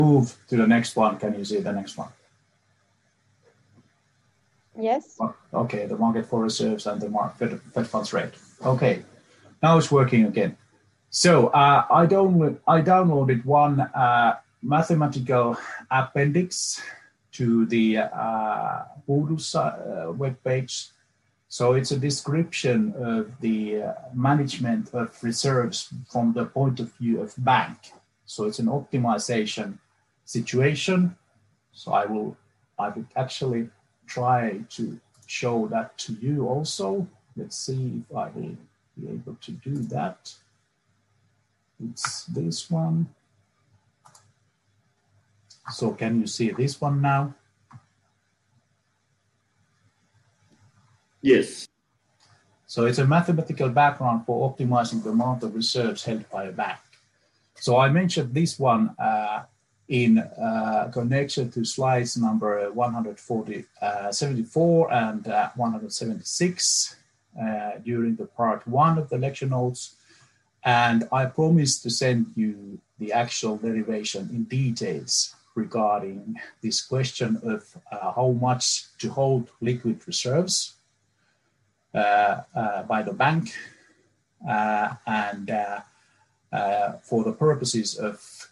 Move to the next one. Can you see the next one? Yes. Okay, the market for reserves and the Fed funds rate. Okay, now it's working again. So I downloaded one mathematical appendix to the Voodoo webpage. So it's a description of the management of reserves from the point of view of bank. So it's an optimization situation. So I would actually try to show that to you also. Let's see if I will be able to do that. It's this one. So can you see this one now? Yes. So it's a mathematical background for optimizing the amount of reserves held by a bank. So I mentioned this one in connection to slides number 174 and 176 during the part 1 of the lecture notes. And I promised to send you the actual derivation in details regarding this question of how much to hold liquid reserves by the bank and for the purposes of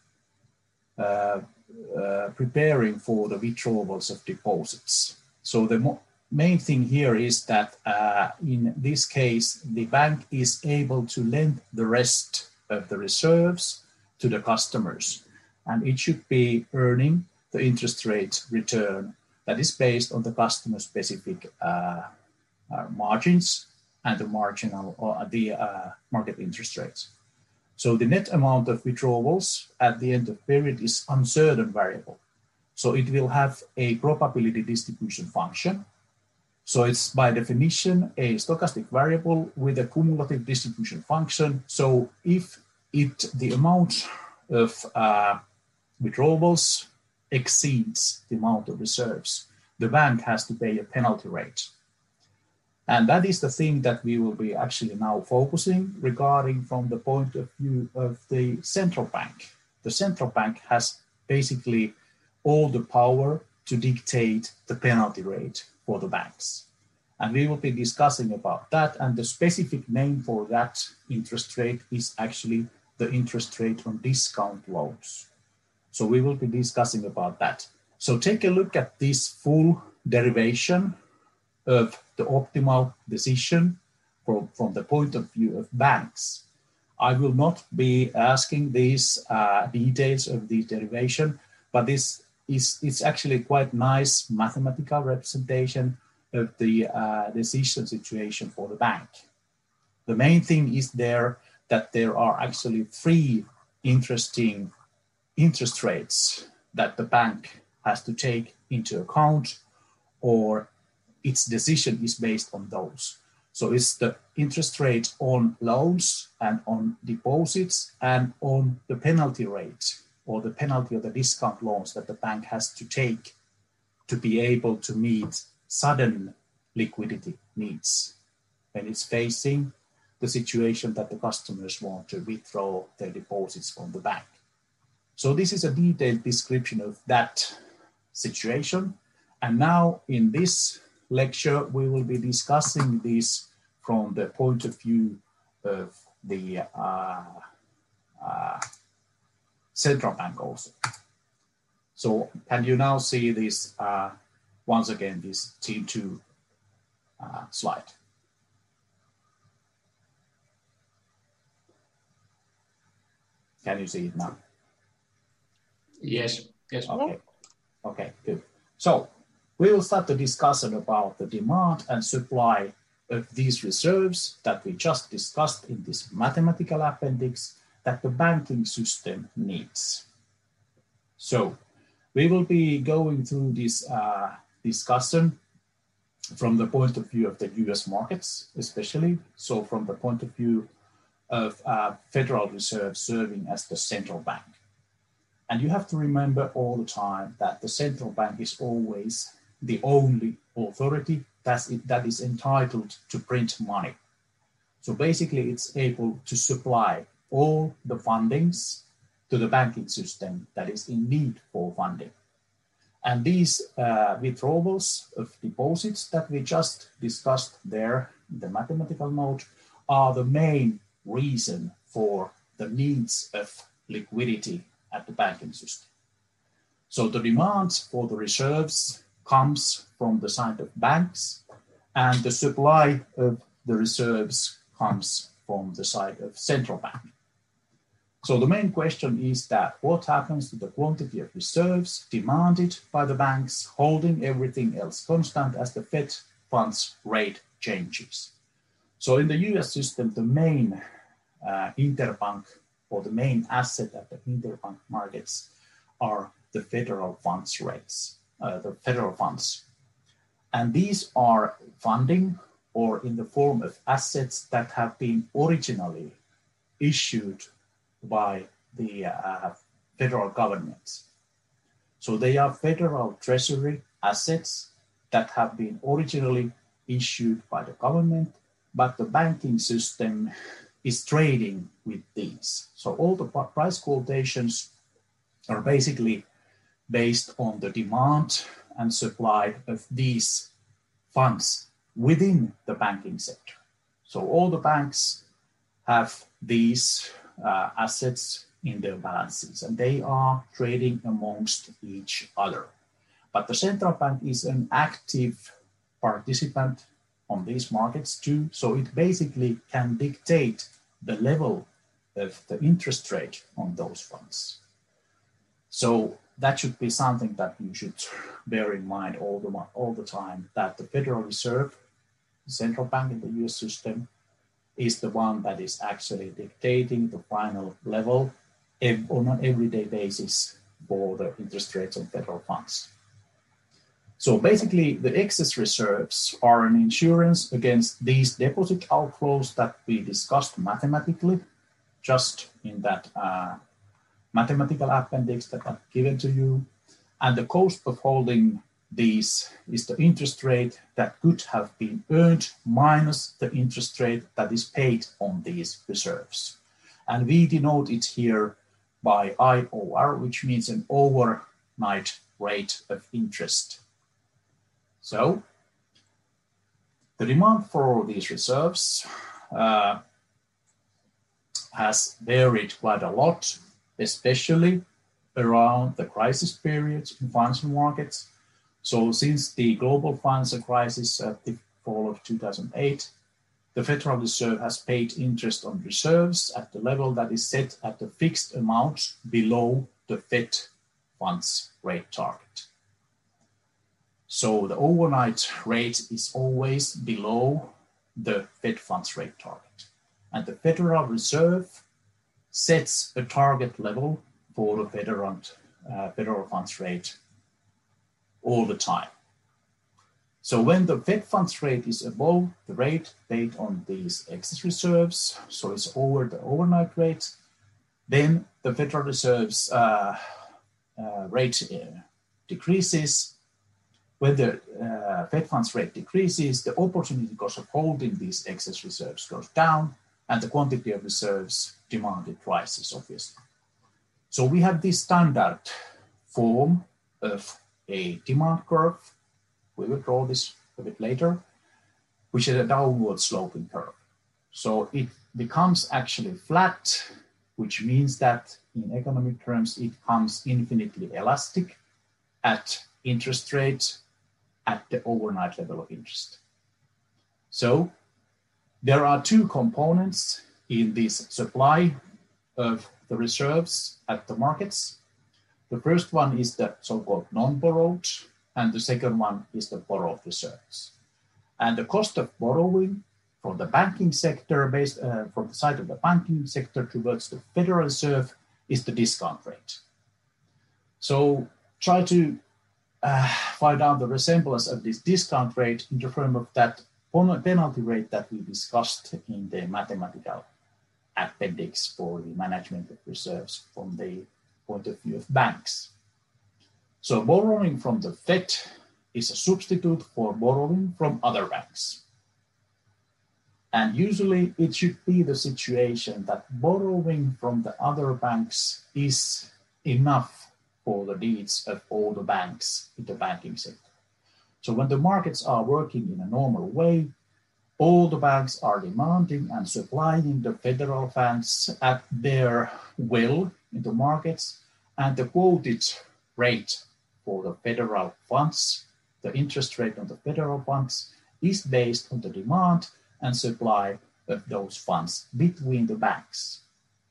preparing for the withdrawals of deposits. So the main thing here is that in this case, the bank is able to lend the rest of the reserves to the customers, and it should be earning the interest rate return that is based on the customer specific margins and the marginal or the market interest rates. So the net amount of withdrawals at the end of period is uncertain variable. So it will have a probability distribution function. So it's by definition a stochastic variable with a cumulative distribution function. So if the amount of withdrawals exceeds the amount of reserves, the bank has to pay a penalty rate. And that is the thing that we will be actually now focusing regarding from the point of view of the central bank. The central bank has basically all the power to dictate the penalty rate for the banks. And we will be discussing about that. And the specific name for that interest rate is actually the interest rate on discount loans. So we will be discussing about that. So take a look at this full derivation of the optimal decision from the point of view of banks. I will not be asking these details of the derivation, but it's actually quite nice mathematical representation of the decision situation for the bank. The main thing is there that there are actually 3 interesting interest rates that the bank has to take into account, or its decision is based on those. So it's the interest rate on loans and on deposits and on the penalty rate or the penalty of the discount loans that the bank has to take to be able to meet sudden liquidity needs when it's facing the situation that the customers want to withdraw their deposits from the bank. So this is a detailed description of that situation. And now in this lecture, we will be discussing this from the point of view of the central bank also. So can you now see this, once again, this Team 2 slide? Can you see it now? Yes. Okay, good. So we will start the discussion about the demand and supply of these reserves that we just discussed in this mathematical appendix that the banking system needs. So we will be going through this discussion from the point of view of the US markets, especially. So from the point of view of Federal Reserve serving as the central bank. And you have to remember all the time that the central bank is always the only authority that is entitled to print money. So basically it's able to supply all the fundings to the banking system that is in need for funding. And these withdrawals of deposits that we just discussed there in the mathematical note are the main reason for the needs of liquidity at the banking system. So the demand for the reserves comes from the side of banks, and the supply of the reserves comes from the side of central bank. So the main question is that what happens to the quantity of reserves demanded by the banks, holding everything else constant as the Fed funds rate changes. So in the US system, the main interbank or the main asset at the interbank markets are the federal funds rates, the federal funds. And these are funding or in the form of assets that have been originally issued by the federal government. So they are federal treasury assets that have been originally issued by the government, but the banking system is trading with these. So all the price quotations are basically based on the demand and supply of these funds within the banking sector. So all the banks have these assets in their balances, and they are trading amongst each other. But the central bank is an active participant on these markets too, so it basically can dictate the level of the interest rate on those funds. So that should be something that you should bear in mind all the time, that the Federal Reserve, the central bank in the US system, is the one that is actually dictating the final level on an everyday basis for the interest rates on federal funds. So basically, the excess reserves are an insurance against these deposit outflows that we discussed mathematically, just in that mathematical appendix that I've given to you. And the cost of holding these is the interest rate that could have been earned minus the interest rate that is paid on these reserves. And we denote it here by IOR, which means an overnight rate of interest. So the demand for these reserves has varied quite a lot, especially around the crisis periods in financial markets. So since the global financial crisis at the fall of 2008, the Federal Reserve has paid interest on reserves at the level that is set at a fixed amount below the Fed funds rate target. So the overnight rate is always below the Fed funds rate target. And the Federal Reserve sets a target level for the federal funds rate all the time. So when the Fed funds rate is above the rate paid on these excess reserves, so it's over the overnight rate, then the Federal Reserve's rate decreases. When the Fed funds rate decreases, the opportunity cost of holding these excess reserves goes down, and the quantity of reserves demanded rises, obviously. So we have this standard form of a demand curve. We will draw this a bit later, which is a downward sloping curve. So it becomes actually flat, which means that in economic terms, it comes infinitely elastic at interest rate at the overnight level of interest. So there are two components in this supply of the reserves at the markets. The first one is the so-called non-borrowed, and the second one is the borrowed reserves. And the cost of borrowing from the banking sector, from the side of the banking sector towards the Federal Reserve, is the discount rate. So try to find out the resemblance of this discount rate in the form of that penalty rate that we discussed in the mathematical appendix for the management of reserves from the point of view of banks. So borrowing from the Fed is a substitute for borrowing from other banks. And usually it should be the situation that borrowing from the other banks is enough for the needs of all the banks in the banking sector. So when the markets are working in a normal way, all the banks are demanding and supplying the federal funds at their will in the markets, and the quoted rate for the federal funds, the interest rate on the federal funds, is based on the demand and supply of those funds between the banks.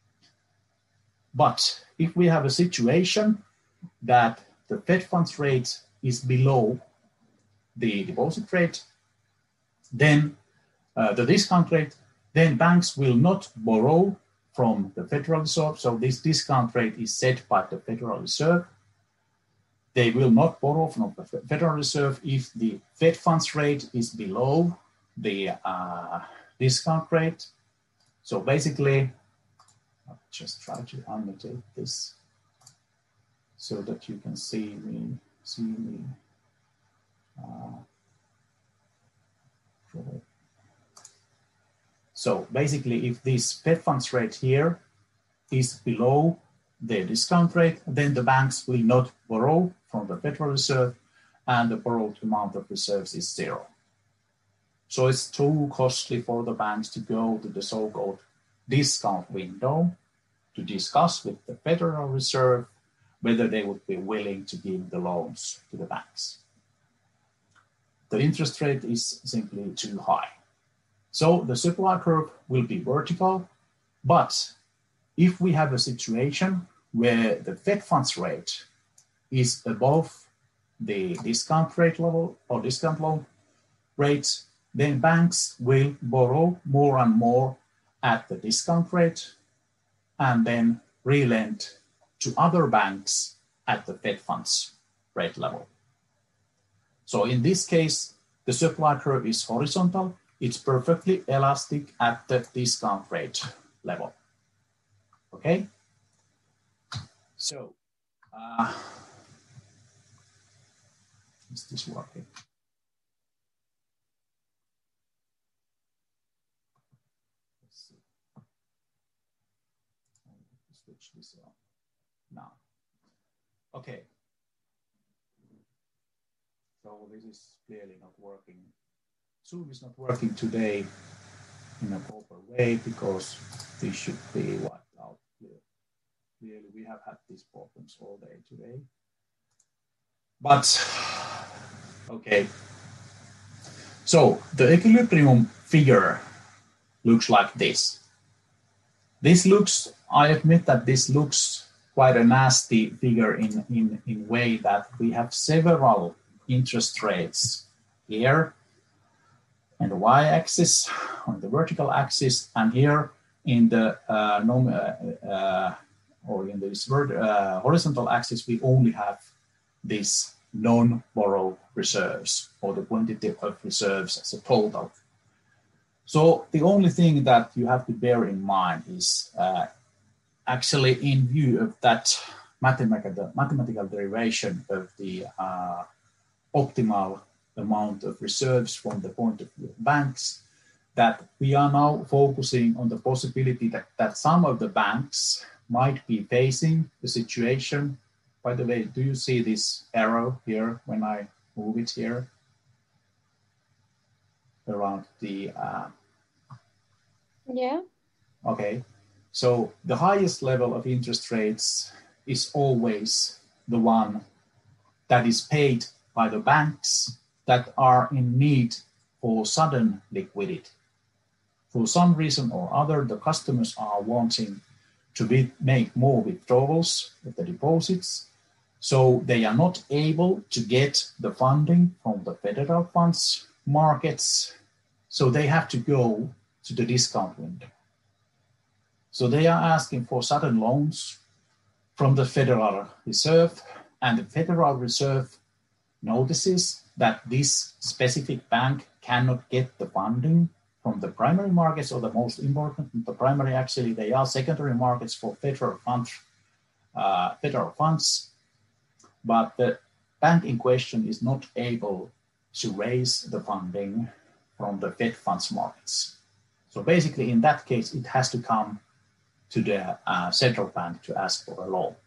But if we have a situation that the Fed funds rate is below the deposit rate, then the discount rate, then banks will not borrow from the Federal Reserve. So this discount rate is set by the Federal Reserve. They will not borrow from the Federal Reserve if the Fed funds rate is below the discount rate. So basically, I'll just try to annotate this so that you can see me. So basically, if this Fed funds rate here is below the discount rate, then the banks will not borrow from the Federal Reserve, and the borrowed amount of reserves is zero. So it's too costly for the banks to go to the so-called discount window to discuss with the Federal Reserve whether they would be willing to give the loans to the banks. The interest rate is simply too high. So the supply curve will be vertical, but if we have a situation where the Fed funds rate is above the discount rate level or discount loan rates, then banks will borrow more and more at the discount rate and then relend to other banks at the Fed funds rate level. So in this case, the supply curve is horizontal. It's perfectly elastic at the discount rate level. Okay? So, is this working? Let's see. Switch this on now. Okay. So this is clearly not working. Zoom is not working today in a proper way because this should be wiped out. Clearly, we have had these problems all day today. But, okay. So the equilibrium figure looks like this. I admit that this looks quite a nasty figure in way that we have several interest rates here and the y-axis on the vertical axis, and here in the horizontal axis we only have these non-borrowed reserves or the quantity of reserves as a total. So the only thing that you have to bear in mind is actually in view of that mathematical derivation of the optimal amount of reserves from the point of view of banks, that we are now focusing on the possibility that some of the banks might be facing the situation. By the way, do you see this arrow here when I move it here around the... Yeah. Okay, so the highest level of interest rates is always the one that is paid by the banks that are in need for sudden liquidity. For some reason or other, the customers are wanting to make more withdrawals of the deposits, so they are not able to get the funding from the federal funds markets, so they have to go to the discount window. So they are asking for sudden loans from the Federal Reserve, and the Federal Reserve notices that this specific bank cannot get the funding from the primary markets, or the most important, the primary, actually they are secondary markets for federal funds, but the bank in question is not able to raise the funding from the Fed funds markets. So basically, in that case, it has to come to the central bank to ask for a loan.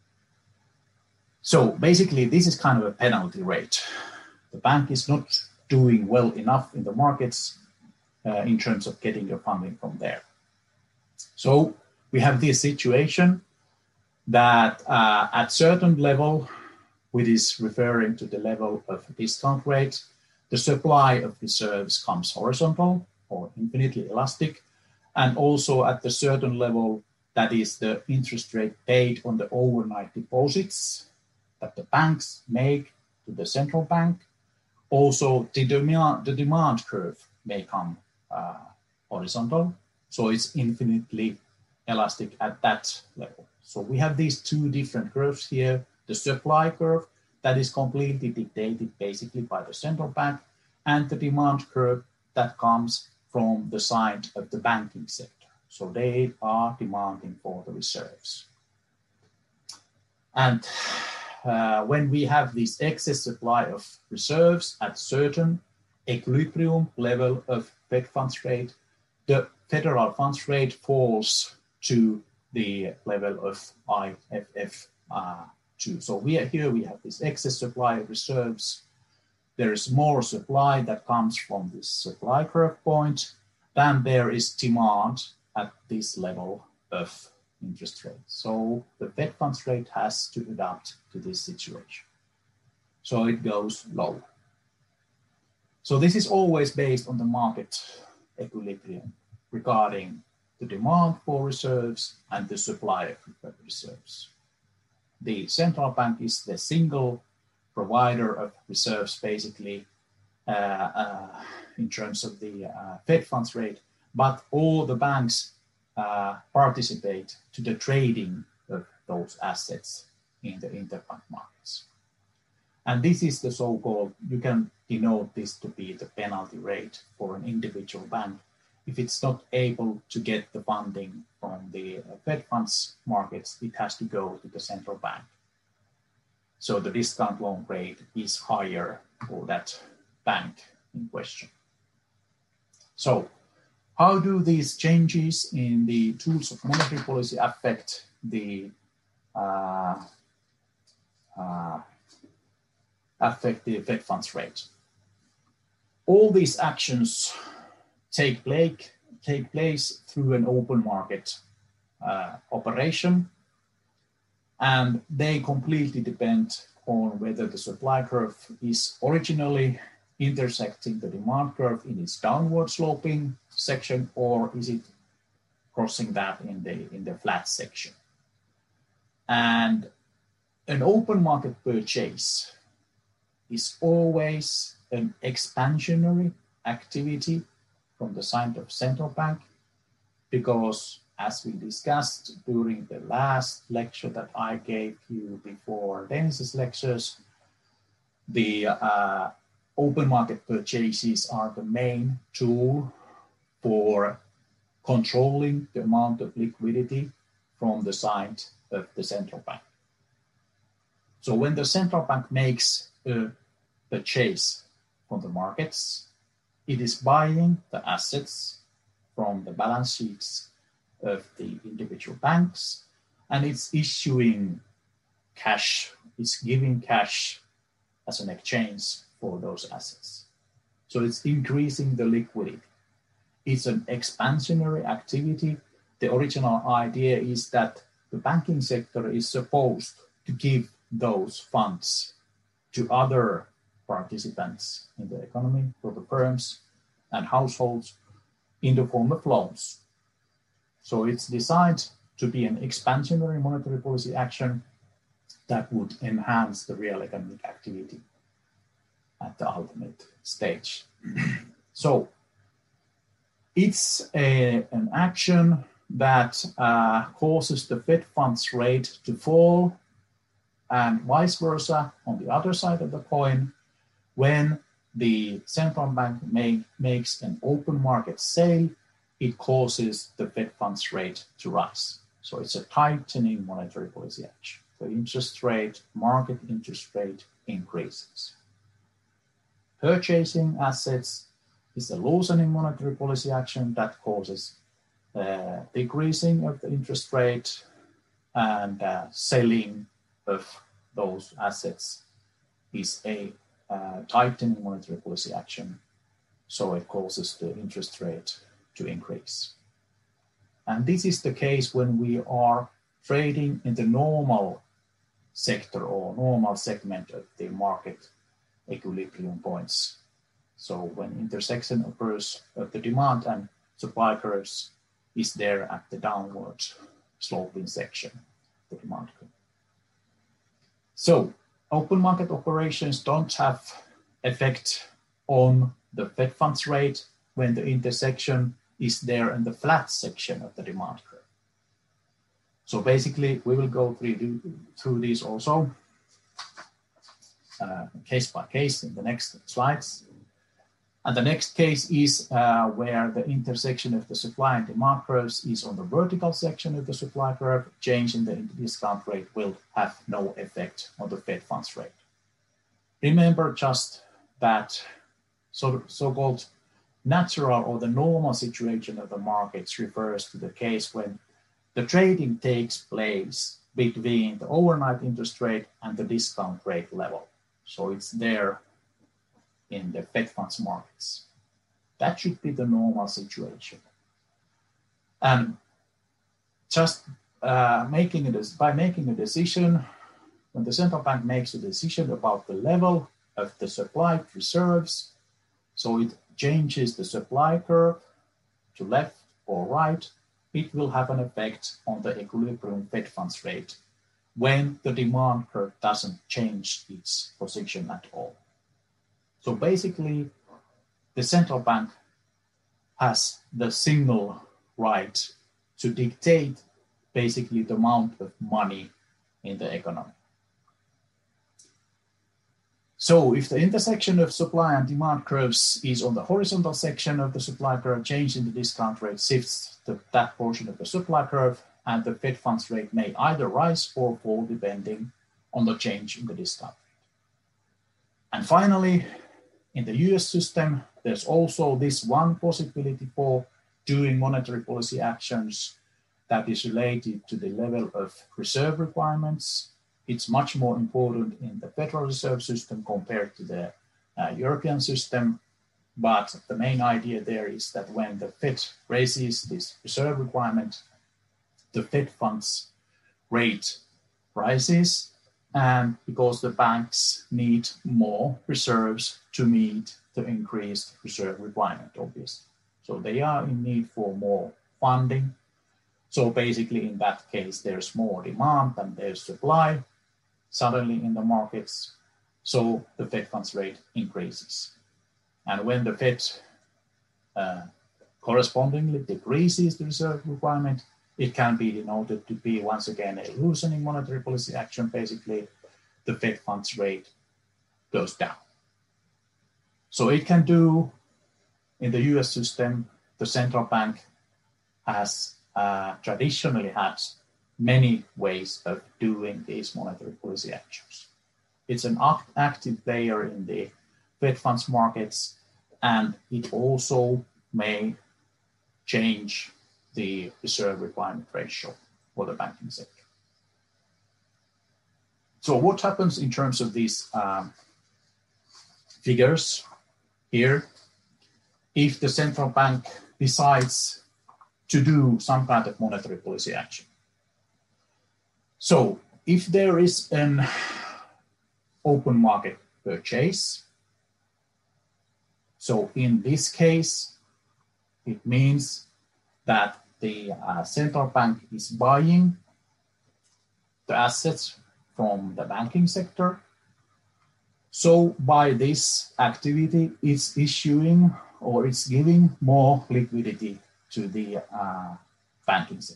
So basically, this is kind of a penalty rate. The bank is not doing well enough in the markets in terms of getting your funding from there. So we have this situation that at certain level, which is referring to the level of discount rate, the supply of reserves comes horizontal or infinitely elastic. And also at the certain level, that is the interest rate paid on the overnight deposits that the banks make to the central bank. Also, the demand curve may come horizontal. So it's infinitely elastic at that level. So we have these two different curves here. The supply curve that is completely dictated basically by the central bank, and the demand curve that comes from the side of the banking sector. So they are demanding for the reserves. And when we have this excess supply of reserves at certain equilibrium level of Fed funds rate, the federal funds rate falls to the level of IFF2. So we have this excess supply of reserves. There is more supply that comes from this supply curve point than there is demand at this level of interest rate. So the Fed funds rate has to adapt to this situation. So it goes low. So this is always based on the market equilibrium regarding the demand for reserves and the supply of reserves. The central bank is the single provider of reserves, basically, in terms of the Fed funds rate, but all the banks participate to the trading of those assets in the interbank markets. And this is the so-called, you can denote this to be the penalty rate for an individual bank if it's not able to get the funding from the Fed funds markets. It has to go to the central bank. So the discount loan rate is higher for that bank in question. So how do these changes in the tools of monetary policy affect the Fed funds rate? All these actions take place through an open market operation, and they completely depend on whether the supply curve is originally intersecting the demand curve in its downward sloping section, or is it crossing that in the flat section. And an open market purchase is always an expansionary activity from the side of central bank, because as we discussed during the last lecture that I gave you before Dennis's lectures, the open market purchases are the main tool for controlling the amount of liquidity from the side of the central bank. So when the central bank makes a purchase from the markets, it is buying the assets from the balance sheets of the individual banks, and it's issuing cash, it's giving cash as an exchange for those assets. So it's increasing the liquidity. It's an expansionary activity. The original idea is that the banking sector is supposed to give those funds to other participants in the economy, for the firms and households, in the form of loans. So it's designed to be an expansionary monetary policy action that would enhance the real economic activity at the ultimate stage. So it's an action that causes the Fed funds rate to fall, and vice versa on the other side of the coin. When the central bank makes an open market sale, it causes the Fed funds rate to rise. So it's a tightening monetary policy action. The interest rate, market interest rate increases. Purchasing assets is a loosening monetary policy action that causes decreasing of the interest rate and selling of those assets is a tightening monetary policy action. So it causes the interest rate to increase. And this is the case when we are trading in the normal sector or normal segment of the market equilibrium points. So when intersection occurs of the demand and supply curves is there at the downward sloping section of the demand curve. So open market operations don't have effect on the Fed funds rate when the intersection is there in the flat section of the demand curve. So basically, we will go through these also case by case in the next slides. And the next case is where the intersection of the supply and demand curves is on the vertical section of the supply curve. Change in the discount rate will have no effect on the Fed funds rate. Remember just that so-called natural or the normal situation of the markets refers to the case when the trading takes place between the overnight interest rate and the discount rate level. So it's there in the Fed funds markets. That should be the normal situation. And just by making a decision, when the central bank makes a decision about the level of the supply reserves, so it changes the supply curve to left or right, it will have an effect on the equilibrium Fed funds rate when the demand curve doesn't change its position at all. So basically, the central bank has the single right to dictate basically the amount of money in the economy. So if the intersection of supply and demand curves is on the horizontal section of the supply curve, change in the discount rate shifts that portion of the supply curve, and the Fed funds rate may either rise or fall depending on the change in the discount rate. And finally, in the US system, there's also this one possibility for doing monetary policy actions that is related to the level of reserve requirements. It's much more important in the Federal Reserve System compared to the European system. But the main idea there is that when the Fed raises this reserve requirement, the Fed funds rate rises, and because the banks need more reserves to meet the increased reserve requirement, obviously. So they are in need for more funding. So basically, in that case, there's more demand than there's supply suddenly in the markets. So the Fed funds rate increases. And when the Fed correspondingly decreases the reserve requirement, it can be denoted to be once again a loosening monetary policy action. Basically, the Fed funds rate goes down. So it can do, in the US system, the central bank has traditionally had many ways of doing these monetary policy actions. It's an active player in the Fed funds markets, and it also may change the reserve requirement ratio for the banking sector. So what happens in terms of these figures here if the central bank decides to do some kind of monetary policy action? So if there is an open market purchase, so in this case, it means that the central bank is buying the assets from the banking sector. So by this activity, it's issuing or it's giving more liquidity to the banking sector.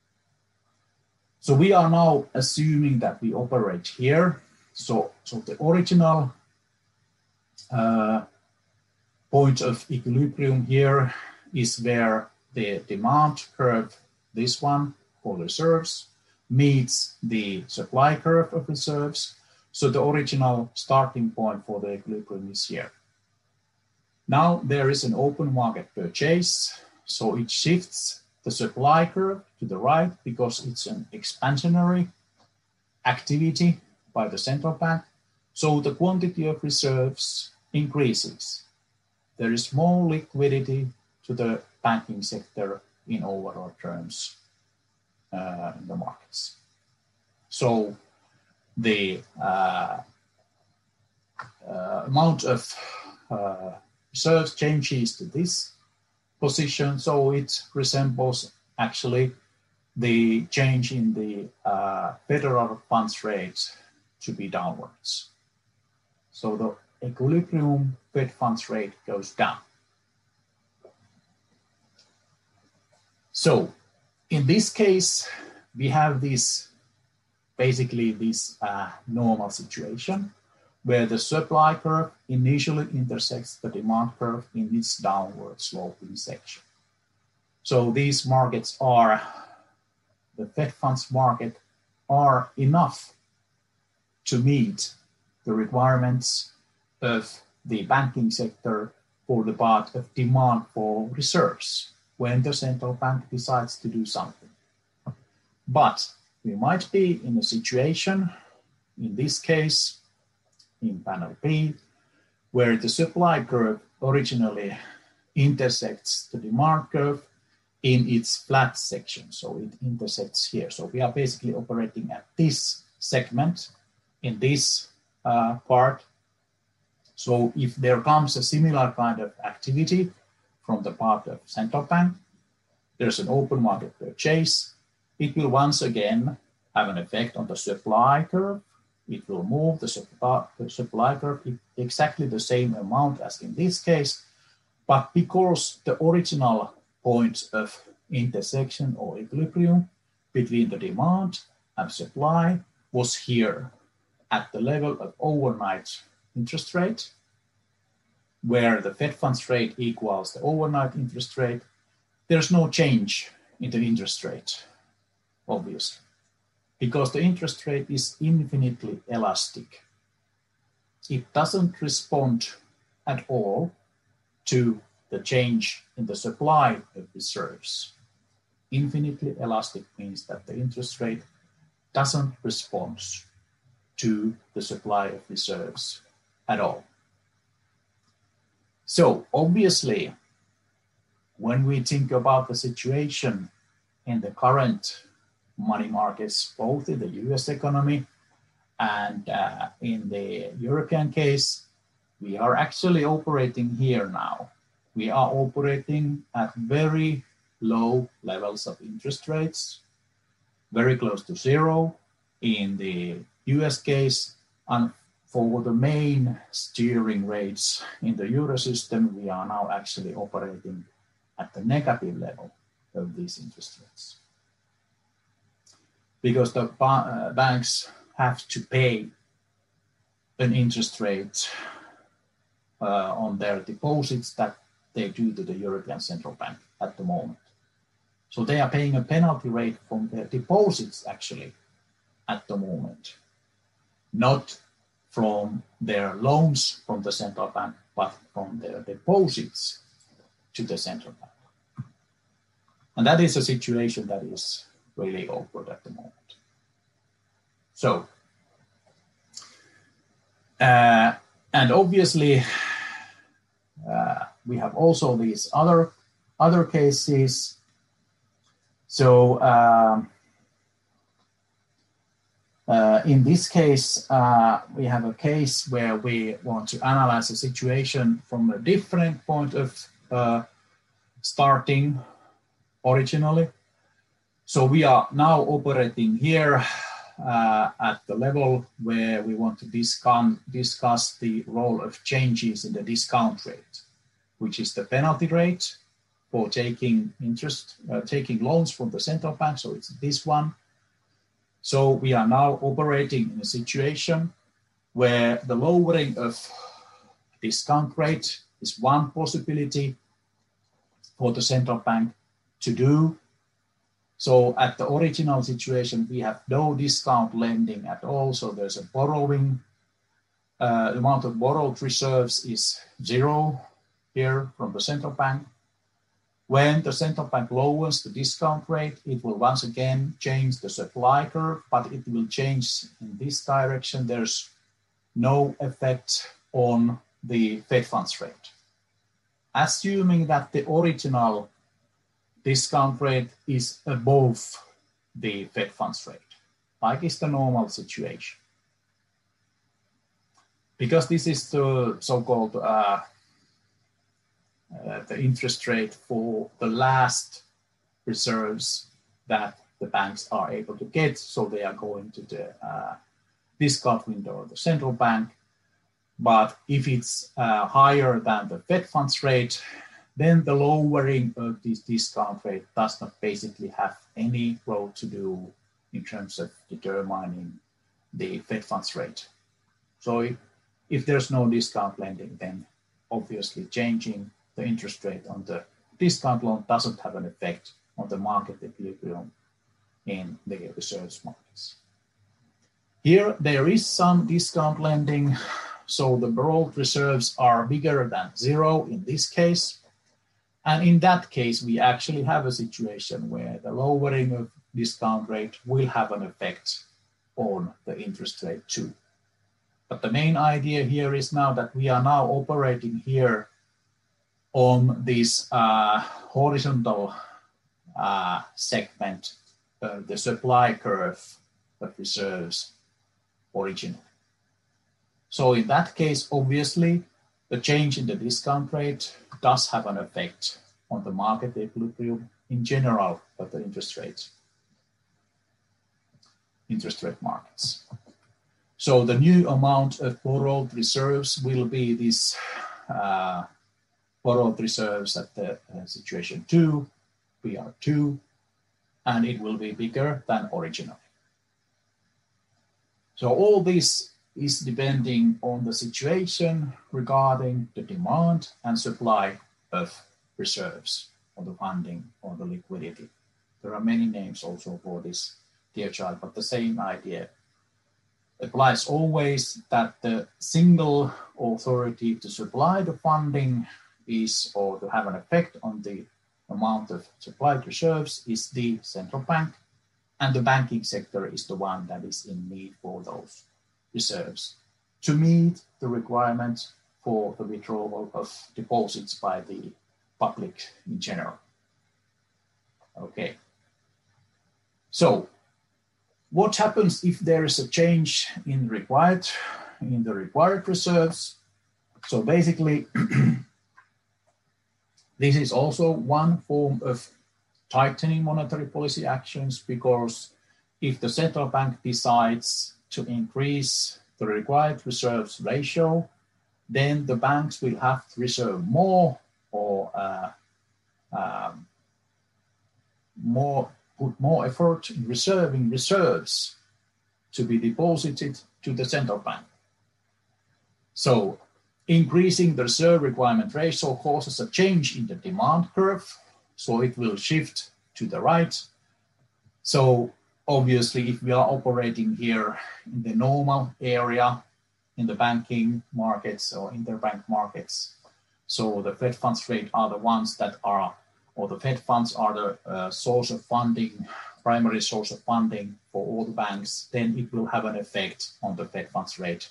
So we are now assuming that we operate here. So the original point of equilibrium here is where the demand curve, this one for reserves, meets the supply curve of reserves. So the original starting point for the equilibrium is here. Now there is an open market purchase, so it shifts the supply curve to the right because it's an expansionary activity by the central bank. So the quantity of reserves increases. There is more liquidity to the banking sector in overall terms in the markets. So the amount of reserves changes to this position, so it resembles actually the change in the federal funds rate to be downwards. So the equilibrium Fed funds rate goes down. So in this case, we have basically this normal situation where the supply curve initially intersects the demand curve in its downward sloping section. So these markets are, the Fed funds market, are enough to meet the requirements of the banking sector for the part of demand for reserves when the central bank decides to do something. But we might be in a situation, in this case, in panel B, where the supply curve originally intersects the demand curve in its flat section. So it intersects here. So we are basically operating at this segment in this part. So if there comes a similar kind of activity from the part of central bank, there's an open market purchase, it will once again have an effect on the supply curve. It will move the supply curve exactly the same amount as in this case, but because the original point of intersection or equilibrium between the demand and supply was here at the level of overnight interest rate, where the Fed funds rate equals the overnight interest rate, there's no change in the interest rate, obviously, because the interest rate is infinitely elastic. It doesn't respond at all to the change in the supply of reserves. Infinitely elastic means that the interest rate doesn't respond to the supply of reserves at all. So obviously, when we think about the situation in the current money markets, both in the US economy and in the European case, we are actually operating here now. We are operating at very low levels of interest rates, very close to zero in the US case, and for the main steering rates in the Euro system, we are now actually operating at the negative level of these interest rates. Because the banks have to pay an interest rate on their deposits that they do to the European Central Bank at the moment. So they are paying a penalty rate from their deposits actually at the moment, not from their loans from the central bank, but from their deposits to the central bank. And that is a situation that is really awkward at the moment. So, and obviously, we have also these other cases. So in this case, we have a case where we want to analyze a situation from a different point of starting originally. So we are now operating here at the level where we want to discuss the role of changes in the discount rate, which is the penalty rate for taking loans from the central bank. So it's this one. So we are now operating in a situation where the lowering of discount rate is one possibility for the central bank to do. So at the original situation, we have no discount lending at all. So there's a borrowing. The amount of borrowed reserves is zero. here from the central bank. When the central bank lowers the discount rate, it will once again change the supply curve, but it will change in this direction. There's no effect on the Fed funds rate. Assuming that the original discount rate is above the Fed funds rate, like is the normal situation. Because this is the so-called the interest rate for the last reserves that the banks are able to get. So they are going to the discount window of the central bank. But if it's higher than the Fed funds rate, then the lowering of this discount rate does not basically have any role to do in terms of determining the Fed funds rate. So if there's no discount lending, then obviously changing the interest rate on the discount loan doesn't have an effect on the market equilibrium in the reserves markets. Here there is some discount lending, so the borrowed reserves are bigger than zero in this case. And in that case, we actually have a situation where the lowering of discount rate will have an effect on the interest rate too. But the main idea here is now that we are now operating here on this horizontal segment, the supply curve of reserves originally. So in that case, obviously, the change in the discount rate does have an effect on the market equilibrium in general of the interest rate markets. So the new amount of borrowed reserves will be this borrowed reserves at the situation 2, PR2, and it will be bigger than originally. So all this is depending on the situation regarding the demand and supply of reserves, or the funding, or the liquidity. There are many names also for this tier chart, but the same idea applies always, that the single authority to supply the funding is, or to have an effect on the amount of supplied reserves, is the central bank, and the banking sector is the one that is in need for those reserves to meet the requirement for the withdrawal of deposits by the public in general. Okay. So what happens if there is a change in the required reserves? So basically, this is also one form of tightening monetary policy actions, because if the central bank decides to increase the required reserves ratio, then the banks will have to reserve more, or put more effort in reserving reserves to be deposited to the central bank. So increasing the reserve requirement ratio causes a change in the demand curve, so it will shift to the right. So obviously, if we are operating here in the normal area in the banking markets or interbank markets, so the Fed funds rate are the ones that are, or the Fed funds are the source of funding, primary source of funding for all the banks, then it will have an effect on the Fed funds rate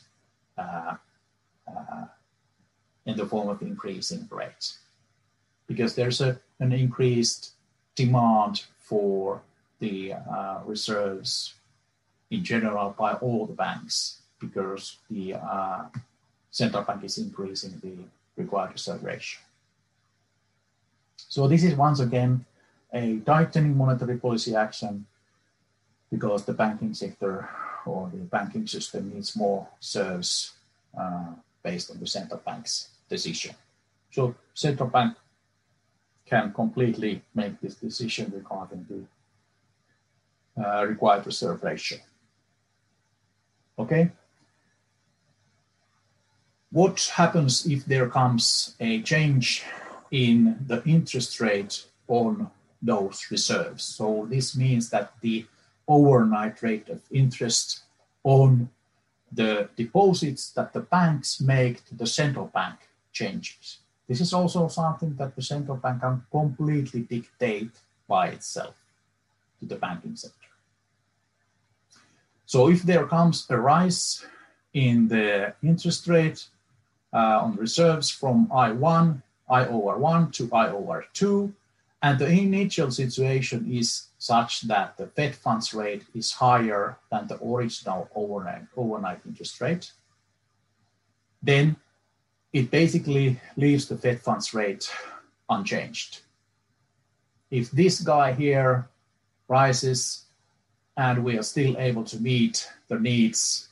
in the form of increasing rates, because there's an increased demand for the reserves in general by all the banks, because the central bank is increasing the required reserve ratio. So this is once again a tightening monetary policy action, because the banking sector or the banking system needs more reserves based on the central bank's decision. So central bank can completely make this decision regarding the required reserve ratio. Okay. What happens if there comes a change in the interest rate on those reserves? So this means that the overnight rate of interest on the deposits that the banks make to the central bank changes. this is also something that the central bank can completely dictate by itself to the banking sector. So if there comes a rise in the interest rate on reserves from I1 over 1 to I over 2, and the initial situation is such that the Fed funds rate is higher than the original overnight interest rate, then it basically leaves the Fed funds rate unchanged. If this guy here rises and we are still able to meet the needs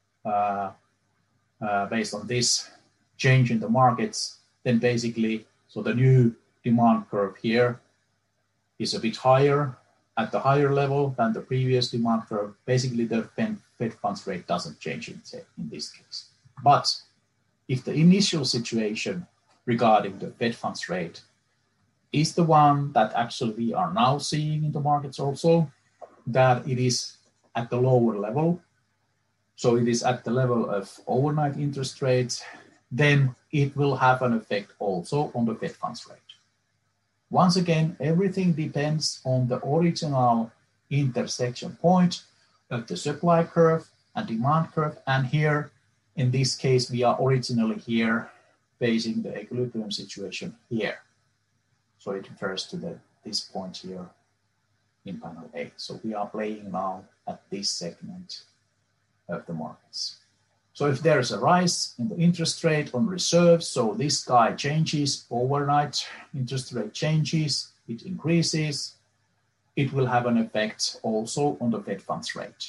based on this change in the markets, then basically, so the new demand curve here is a bit higher, at the higher level than the previous demand curve. Basically, the Fed funds rate doesn't change in this case. But if the initial situation regarding the Fed funds rate is the one that actually we are now seeing in the markets also, that it is at the lower level, so it is at the level of overnight interest rates, then it will have an effect also on the Fed funds rate. Once again, everything depends on the original intersection point of the supply curve and demand curve. And here, in this case, we are originally here facing the equilibrium situation here. So it refers to this point here in panel A. So we are playing now at this segment of the markets. So if there's a rise in the interest rate on reserves, so this guy changes overnight, interest rate changes, it increases, it will have an effect also on the Fed funds rate.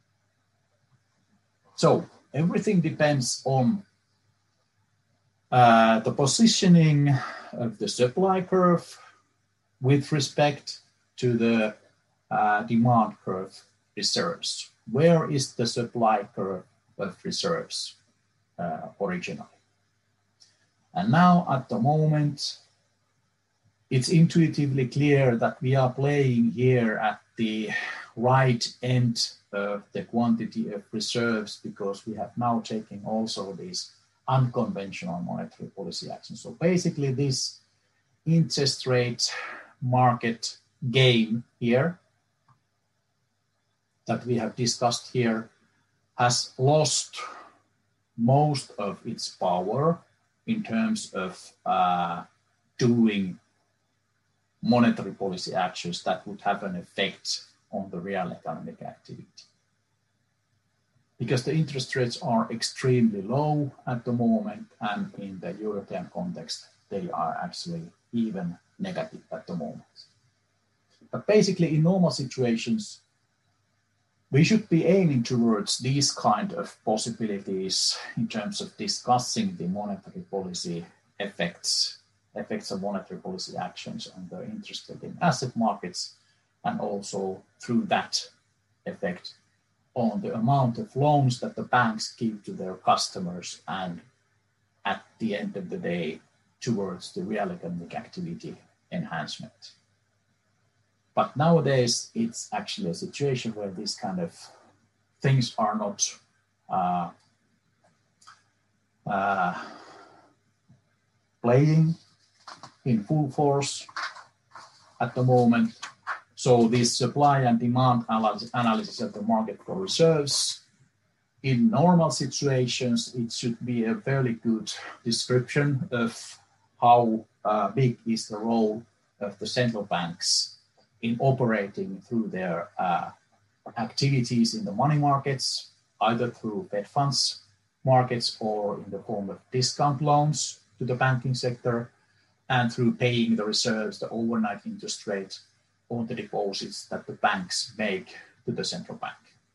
So everything depends on the positioning of the supply curve with respect to the demand curve reserves. Where is the supply curve of reserves originally? And now at the moment, it's intuitively clear that we are playing here at the right end of the quantity of reserves, because we have now taken also these unconventional monetary policy actions. So basically this interest rate market game here that we have discussed here has lost most of its power in terms of doing monetary policy actions that would have an effect on the real economic activity. Because the interest rates are extremely low at the moment, and in the European context, they are actually even negative at the moment. But basically, in normal situations, we should be aiming towards these kind of possibilities in terms of discussing the monetary policy effects of monetary policy actions on the interest rate in asset markets, and also through that effect on the amount of loans that the banks give to their customers, and at the end of the day, towards the real economic activity enhancement. But nowadays, it's actually a situation where these kind of things are not playing in full force at the moment. So this supply and demand analysis of the market for reserves, in normal situations, it should be a fairly good description of how big is the role of the central banks in operating through their activities in the money markets, either through Fed funds markets or in the form of discount loans to the banking sector, and through paying the reserves, the overnight interest rate on the deposits that the banks make to the central bank.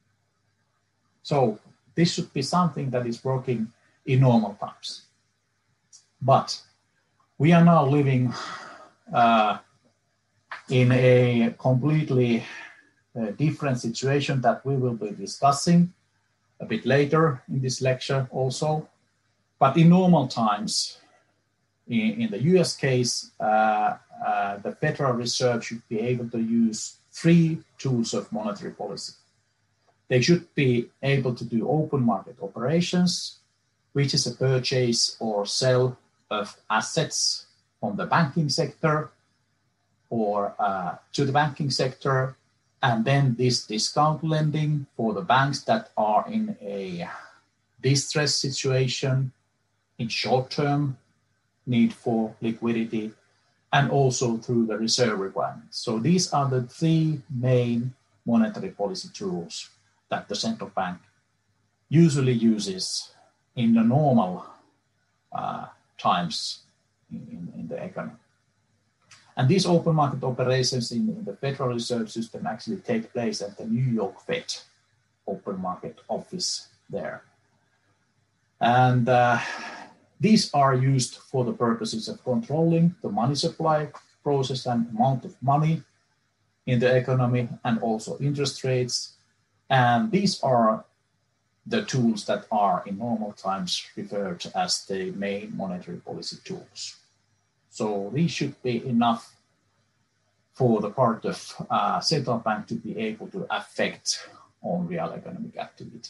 So this should be something that is working in normal times. But we are now living in a completely different situation that we will be discussing a bit later in this lecture also. But in normal times, in the US case, the Federal Reserve should be able to use three tools of monetary policy. They should be able to do open market operations, which is a purchase or sell of assets from the banking sector or to the banking sector, and then this discount lending for the banks that are in a distress situation, in short-term need for liquidity, and also through the reserve requirements. So these are the three main monetary policy tools that the central bank usually uses in the normal times in the economy. And these open market operations in the Federal Reserve System actually take place at the New York Fed open market office there. And these are used for the purposes of controlling the money supply process and amount of money in the economy, and also interest rates. And these are the tools that are in normal times referred to as the main monetary policy tools. So these should be enough for the part of central bank to be able to affect on real economic activity.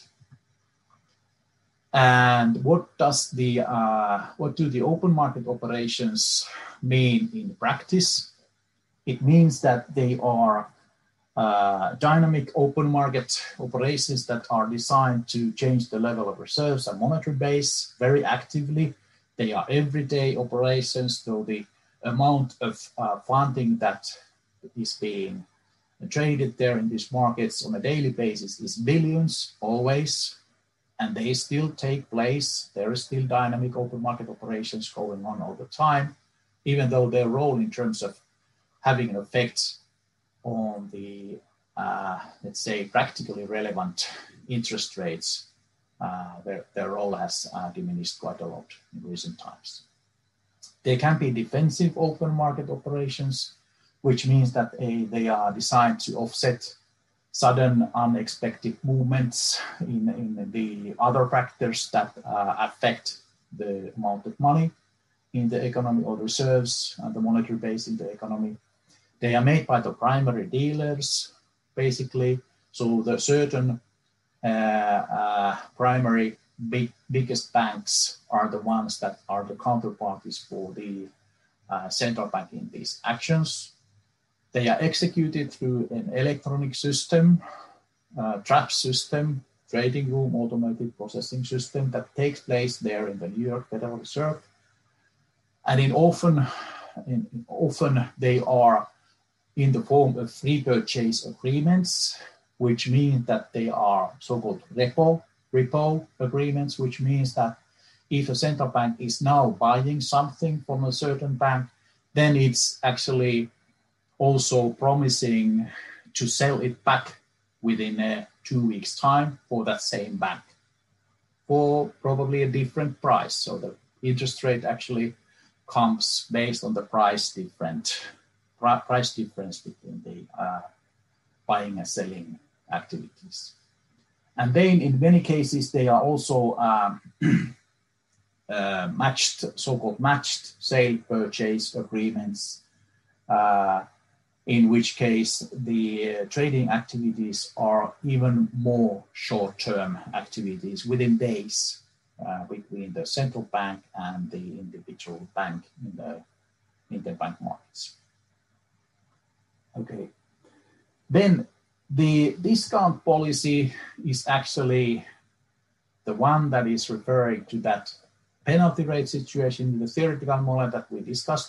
And what do the open market operations mean in practice? It means that they are dynamic open market operations that are designed to change the level of reserves and monetary base very actively. They are everyday operations, so the amount of funding that is being traded there in these markets on a daily basis is billions always, and they still take place. There is still dynamic open market operations going on all the time, even though their role in terms of having an effect on the, let's say, practically relevant interest rates, their role has diminished quite a lot in recent times. They can be defensive open market operations, which means that they are designed to offset sudden unexpected movements in the other factors that affect the amount of money in the economy or reserves and the monetary base in the economy. They are made by the primary dealers, basically. So the certain primary biggest banks are the ones that are the counterparties for the central bank in these actions. They are executed through an electronic system, trap system, trading room automated processing system that takes place there in the New York Federal Reserve. And often they are in the form of free purchase agreements, which means that they are so-called repo agreements, which means that if a central bank is now buying something from a certain bank, then it's actually also promising to sell it back within 2 weeks' time for that same bank for probably a different price. So the interest rate actually comes based on the price difference between the buying and selling activities. And then in many cases, they are also so-called matched sale purchase agreements, in which case the trading activities are even more short-term activities within days between the central bank and the individual bank in the interbank markets. Okay, then the discount policy is actually the one that is referring to that penalty rate situation in the theoretical model that we discussed.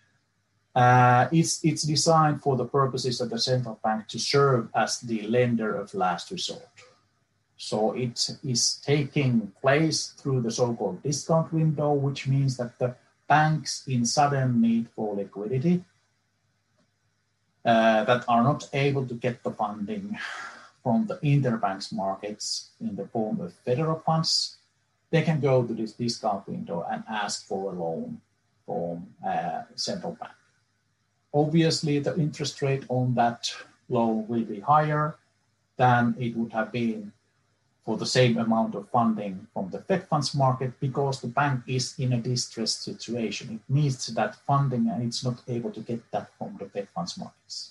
It's designed for the purposes of the central bank to serve as the lender of last resort. So it is taking place through the so-called discount window, which means that the banks in sudden need for liquidity that are not able to get the funding from the interbanks markets in the form of federal funds, they can go to this discount window and ask for a loan from central bank. Obviously, the interest rate on that loan will be higher than it would have been for the same amount of funding from the Fed funds market, because the bank is in a distressed situation. It needs that funding and it's not able to get that from the Fed funds markets.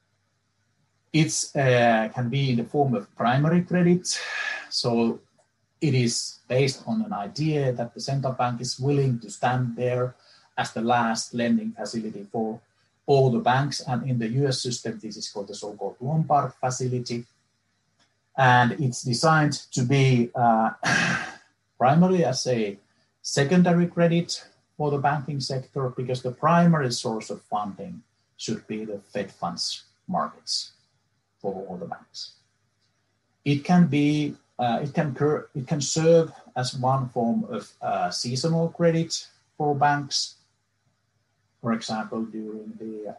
It can be in the form of primary credit. So it is based on an idea that the central bank is willing to stand there as the last lending facility for all the banks. And in the US system, this is called the so-called Lombard facility. And it's designed to be primarily as a secondary credit for the banking sector, because the primary source of funding should be the Fed funds markets for all the banks. It can be, it can serve as one form of seasonal credit for banks. For example, during the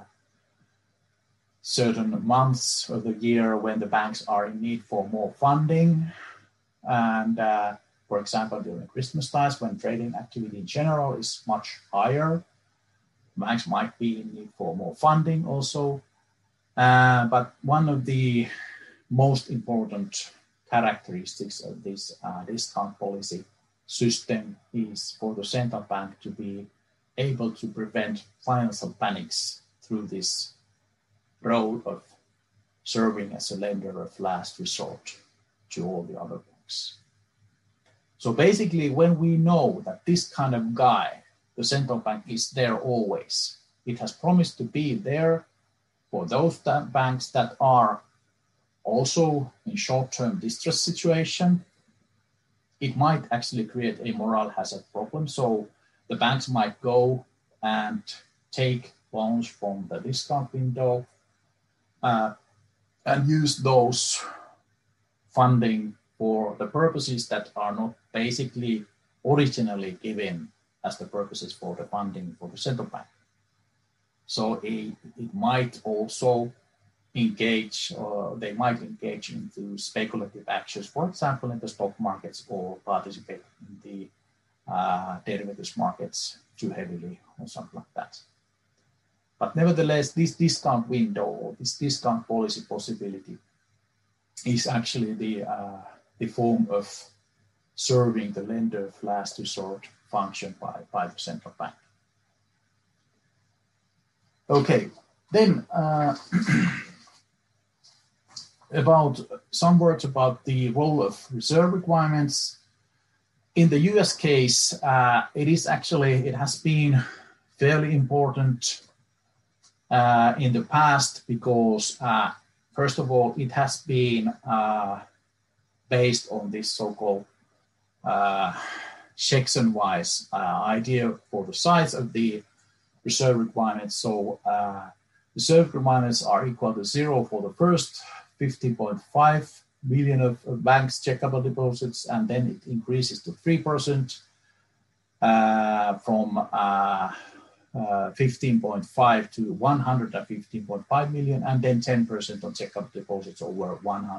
certain months of the year when the banks are in need for more funding, and for example, during Christmas times when trading activity in general is much higher, banks might be in need for more funding also. But one of the most important characteristics of this discount policy system is for the central bank to be able to prevent financial panics through this role of serving as a lender of last resort to all the other banks. So basically, when we know that this kind of guy, the central bank, is there always, it has promised to be there for those banks that are also in short-term distress situation. It might actually create a moral hazard problem. So the banks might go and take loans from the discount window and use those funding for the purposes that are not basically originally given as the purposes for the funding for the central bank. So it might also engage, or they might engage into speculative actions, for example, in the stock markets, or participate in the derivatives markets too heavily or something like that. But nevertheless, this discount window or this discount policy possibility is actually the form of serving the lender of last resort function by the central bank. Okay, then about some words about the role of reserve requirements. In the US case, it has been fairly important in the past because, first of all, it has been based on this so-called Jackson-Wise idea for the size of the reserve requirements. So reserve requirements are equal to 0 for the first 15.5 million of banks' checkable deposits, and then it increases to 3% from 15.5 to 115.5 million, and then 10% on checkable deposits over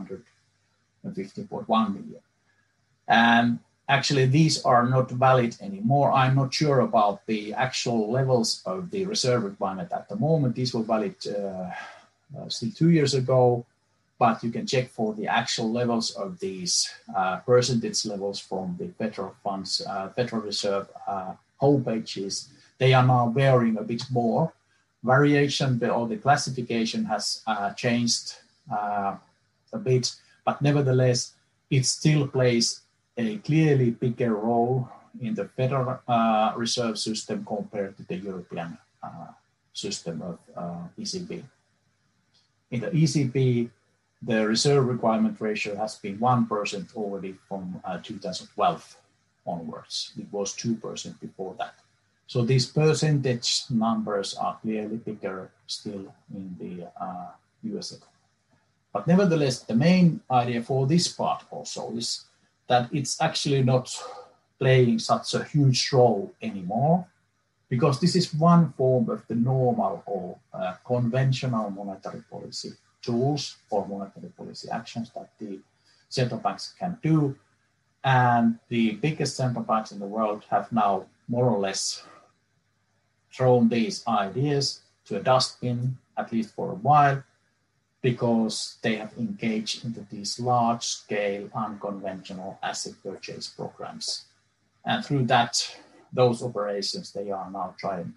115.1 million. And actually, these are not valid anymore. I'm not sure about the actual levels of the reserve requirement at the moment. These were valid still 2 years ago, but you can check for the actual levels of these percentage levels from the Federal Funds, Federal Reserve homepages. They are now varying a bit more. Variation or the classification has changed a bit, but nevertheless, it still plays a clearly bigger role in the Federal Reserve system compared to the European system of ECB. In the ECB, the reserve requirement ratio has been 1% already from 2012 onwards. It was 2% before that. So these percentage numbers are clearly bigger still in the US. But nevertheless, the main idea for this part also is that it's actually not playing such a huge role anymore, because this is one form of the normal or conventional monetary policy tools or monetary policy actions that the central banks can do. And the biggest central banks in the world have now more or less thrown these ideas to a dustbin, at least for a while, because they have engaged into these large-scale, unconventional asset purchase programs. And through those operations, they are now trying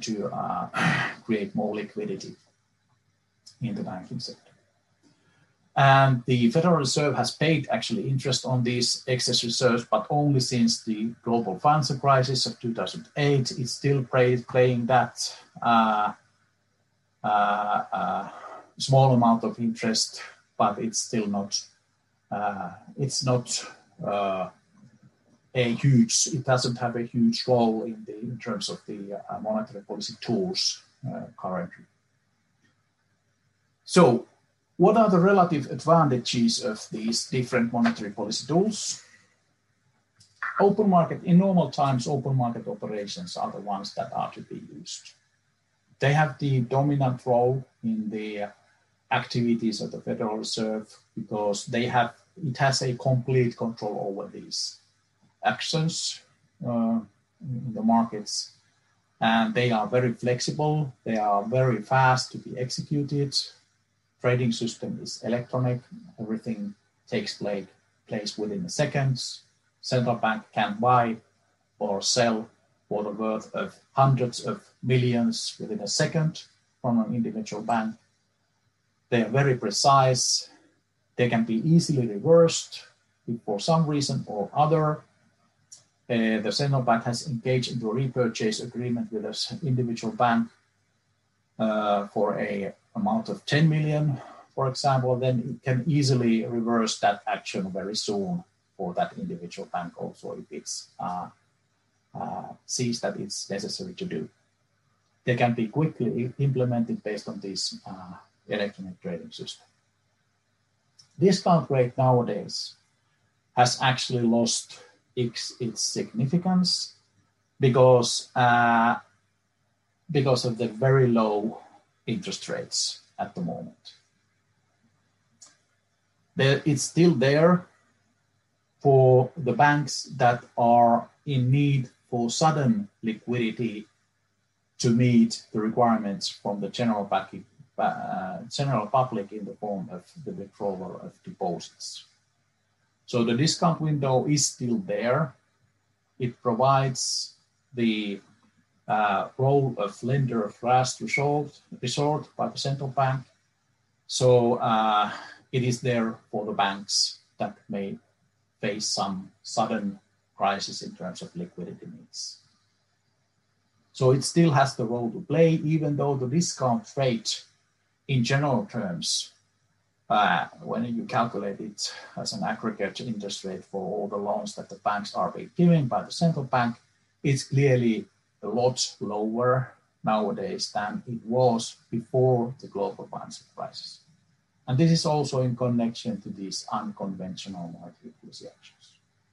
to create more liquidity in the banking sector. And the Federal Reserve has paid actually interest on these excess reserves, but only since the global financial crisis of 2008. It's still paying that small amount of interest, but it's still not. It's not a huge. It doesn't have a huge role in terms of the monetary policy tools currently. So, what are the relative advantages of these different monetary policy tools? Open market, in normal times, open market operations are the ones that are to be used. They have the dominant role in the activities of the Federal Reserve because it has a complete control over these actions in the markets. And they are very flexible, they are very fast to be executed. Trading system is electronic, everything takes place within seconds. Central bank can buy or sell for the worth of hundreds of millions within a second from an individual bank. They are very precise. They can be easily reversed if for some reason or other the central bank has engaged into a repurchase agreement with an individual bank for a amount of 10 million, for example, then it can easily reverse that action very soon for that individual bank also if it sees that it's necessary to do. They can be quickly implemented based on this electronic trading system. Discount rate nowadays has actually lost its significance because of the very low interest rates at the moment. It's still there for the banks that are in need for sudden liquidity to meet the requirements from the general public in the form of the withdrawal of deposits. So the discount window is still there. It provides the role of lender of last resort by the central bank. So it is there for the banks that may face some sudden crisis in terms of liquidity needs. So it still has the role to play, even though the discount rate in general terms, when you calculate it as an aggregate interest rate for all the loans that the banks are being given by the central bank, it's clearly a lot lower nowadays than it was before the global financial crisis. And this is also in connection to these unconventional monetary policy actions.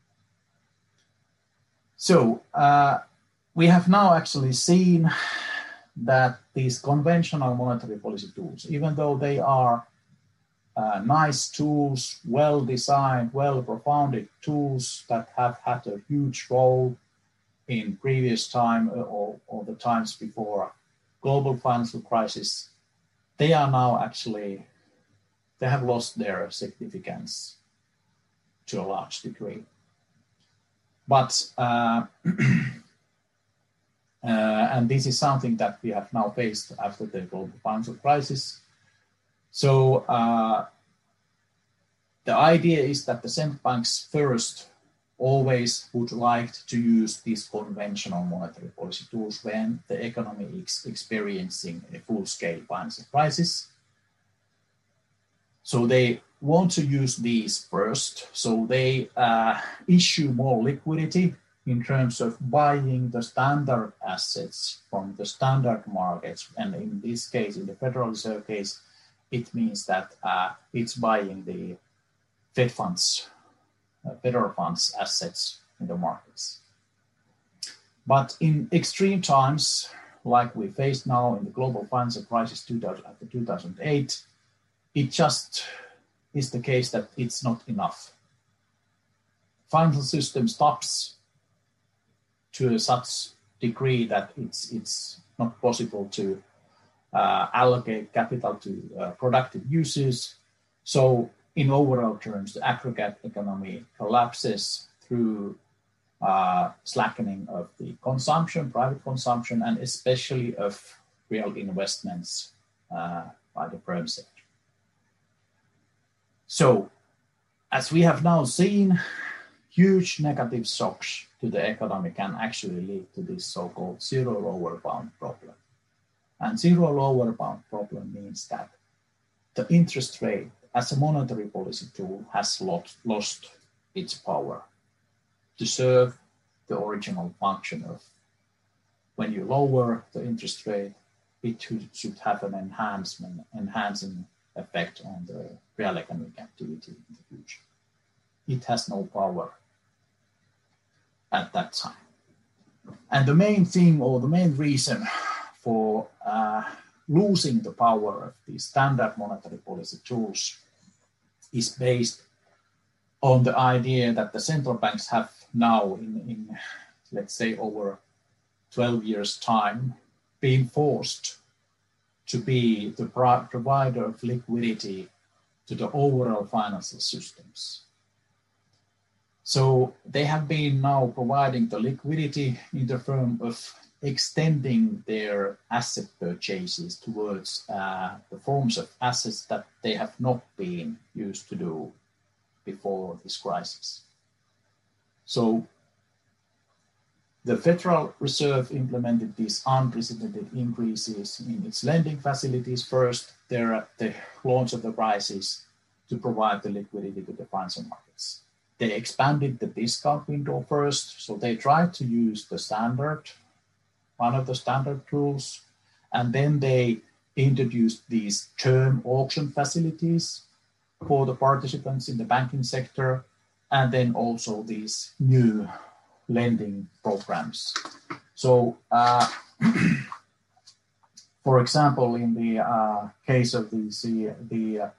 So we have now actually seen that these conventional monetary policy tools, even though they are nice tools, well-designed, well-propounded tools that have had a huge role in previous time or the times before global financial crisis, they are now actually, they have lost their significance to a large degree. But, and this is something that we have now faced after the global financial crisis. So the idea is that the central banks first always would like to use these conventional monetary policy tools when the economy is experiencing a full-scale financial crisis. So they want to use these first. So they issue more liquidity in terms of buying the standard assets from the standard markets. And in this case, in the Federal Reserve case, it means that it's buying the Fed funds, federal funds assets in the markets. But in extreme times, like we face now in the global financial crisis after 2008, it just is the case that it's not enough. Financial system stops to such degree that it's not possible to allocate capital to productive uses. So in overall terms, the aggregate economy collapses through slackening of the consumption, private consumption, and especially of real investments by the firm sector. So, as we have now seen, huge negative shocks to the economy can actually lead to this so-called zero lower bound problem. And zero lower bound problem means that the interest rate as a monetary policy tool has lost its power to serve the original function of when you lower the interest rate, it should have an enhancing effect on the real economic activity in the future. It has no power at that time. And the main thing or the main reason for losing the power of these standard monetary policy tools is based on the idea that the central banks have now in let's say over 12 years time been forced to be the provider of liquidity to the overall financial systems. So they have been now providing the liquidity in the form of extending their asset purchases towards the forms of assets that they have not been used to do before this crisis. So the Federal Reserve implemented these unprecedented increases in its lending facilities first there at the launch of the crisis to provide the liquidity to the financial markets. They expanded the discount window first, so they tried to use the one of the standard tools, and then they introduced these term auction facilities for the participants in the banking sector, and then also these new lending programs. So, for example, in the case of the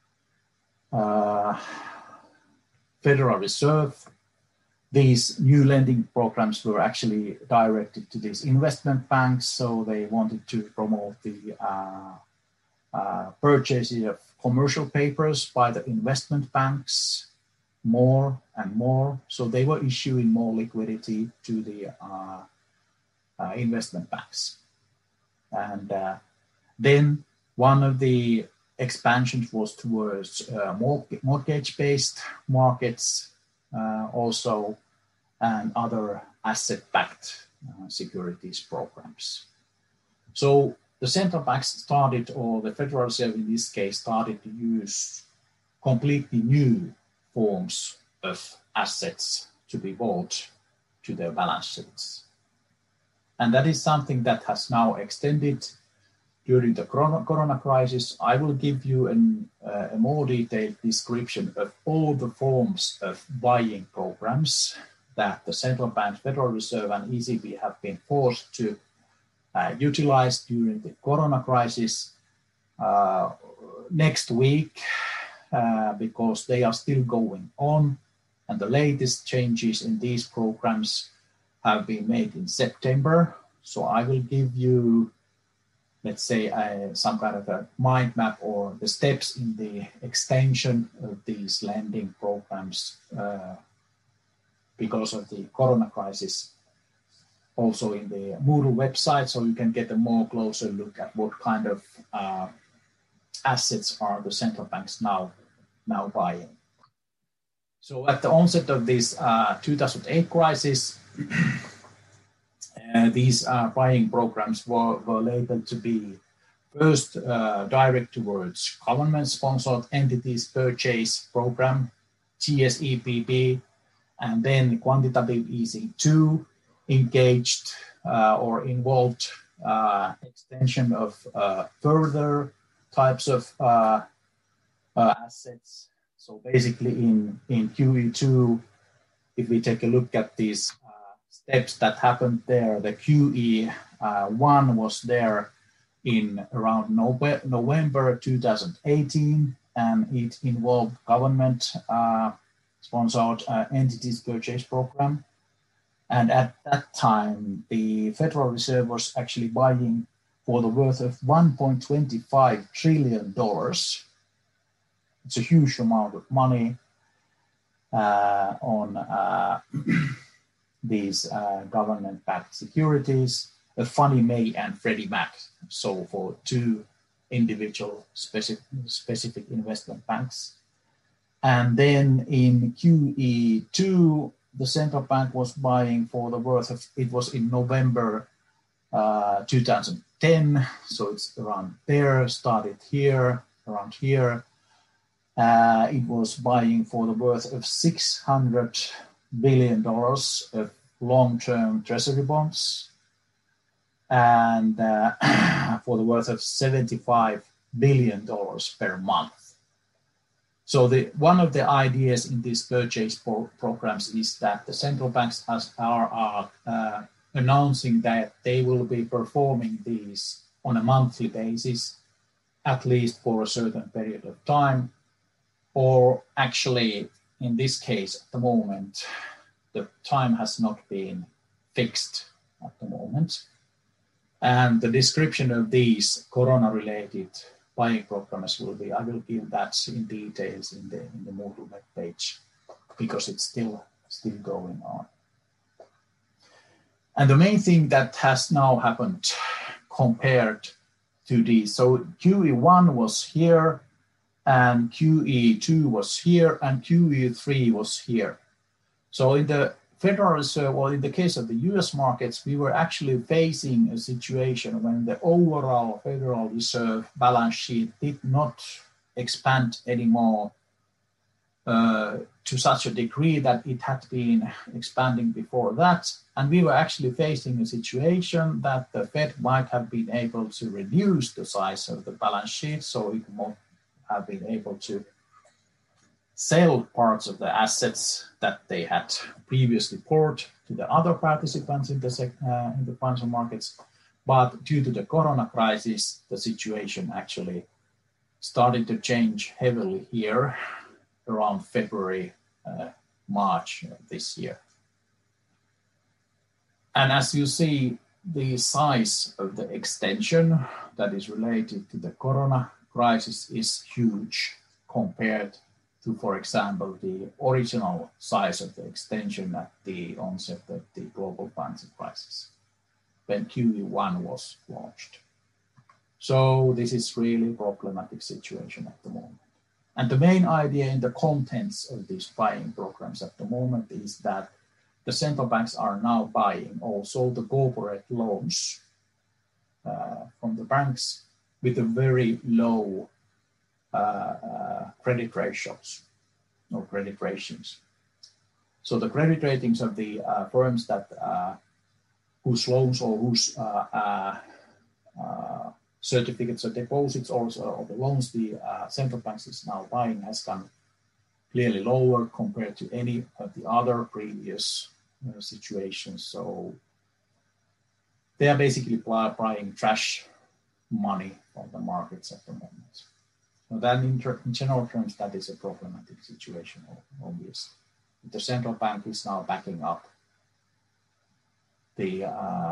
Federal Reserve, these new lending programs were actually directed to these investment banks. So they wanted to promote the purchases of commercial papers by the investment banks more and more. So they were issuing more liquidity to the investment banks. And then one of the expansions was towards mortgage-based markets also, and other asset-backed securities programs. So the central banks started, or the Federal Reserve in this case, started to use completely new forms of assets to be bought to their balance sheets. And that is something that has now extended during the corona crisis. I will give you a more detailed description of all the forms of buying programs that the central banks, Federal Reserve and ECB have been forced to utilize during the corona crisis next week, because they are still going on, and the latest changes in these programs have been made in September. So I will give you, let's say, some kind of a mind map or the steps in the extension of these lending programs because of the corona crisis, also in the Moodle website, so you can get a more closer look at what kind of assets are the central banks now buying. So at the onset of this 2008 crisis, these buying programs were labeled to be first direct towards government-sponsored entities purchase program, GSEPP, and then quantitative easing 2 engaged or involved extension of further types of assets. So basically in QE2, if we take a look at these steps that happened there, the QE1 was there in around November 2018, and it involved government-sponsored entities purchase program. And at that time, the Federal Reserve was actually buying for the worth of $1.25 trillion. It's a huge amount of money on these government-backed securities, Fannie Mae and Freddie Mac. So for two individual specific investment banks. And then in QE2, the central bank was buying for the worth of, it was in November 2010, so it's around there, started here, around here. It was buying for the worth of $600 billion of long-term treasury bonds, and for the worth of $75 billion per month. So one of the ideas in these purchase programs is that the central banks are announcing that they will be performing these on a monthly basis, at least for a certain period of time, or actually, in this case, at the moment, the time has not been fixed at the moment. And the description of these corona-related buying programs will be, I will give that in details in the Moodle web page, because it's still going on. And the main thing that has now happened compared to these, so QE1 was here, and QE2 was here, and QE3 was here. So in the Federal Reserve, or in the case of the US markets, we were actually facing a situation when the overall Federal Reserve balance sheet did not expand anymore to such a degree that it had been expanding before that. And we were actually facing a situation that the Fed might have been able to reduce the size of the balance sheet, so it might have been able to sell parts of the assets that they had previously poured to the other participants in the financial markets. But due to the corona crisis, the situation actually started to change heavily here around February, March of this year. And as you see, the size of the extension that is related to the corona crisis is huge compared to, for example, the original size of the extension at the onset of the global financial crisis, when QE1 was launched. So this is really a problematic situation at the moment. And the main idea in the contents of these buying programs at the moment is that the central banks are now buying also the corporate loans from the banks with a very low credit ratios or credit ratings. So the credit ratings of the firms that whose loans or whose certificates of deposits also, or the loans the central banks is now buying has gone clearly lower compared to any of the other previous situations. So they are basically buying trash money on the markets at the moment. So that in general terms, that is a problematic situation, obviously. The central bank is now backing up the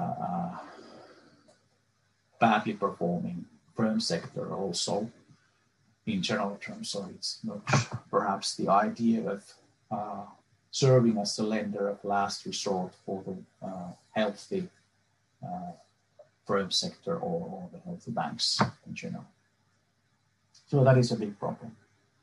badly performing firm sector also in general terms. So it's not perhaps the idea of serving as a lender of last resort for the healthy firm sector or the healthy banks in general. So that is a big problem.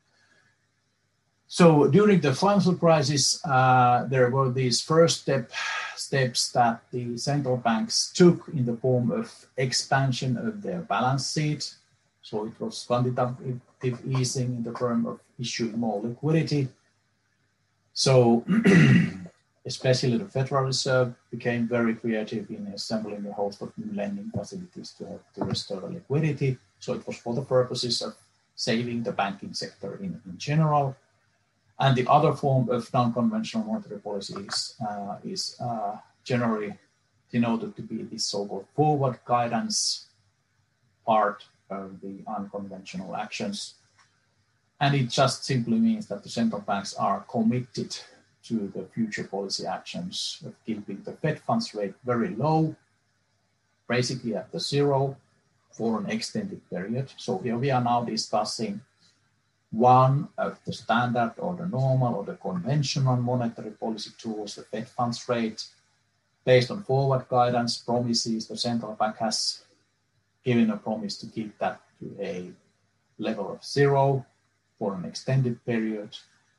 So during the financial crisis, there were these first steps that the central banks took in the form of expansion of their balance sheet. So it was quantitative easing in the form of issuing more liquidity. So especially the Federal Reserve became very creative in assembling a host of new lending facilities to help to restore the liquidity. So it was for the purposes of saving the banking sector in general. And the other form of non-conventional monetary policy is generally denoted to be this so-called forward guidance part of the unconventional actions. And it just simply means that the central banks are committed to the future policy actions of keeping the Fed funds rate very low, basically at the zero for an extended period. So here we are now discussing one of the standard or the normal or the conventional monetary policy tools, the Fed funds rate, based on forward guidance promises. The central bank has given a promise to keep that to a level of zero for an extended period.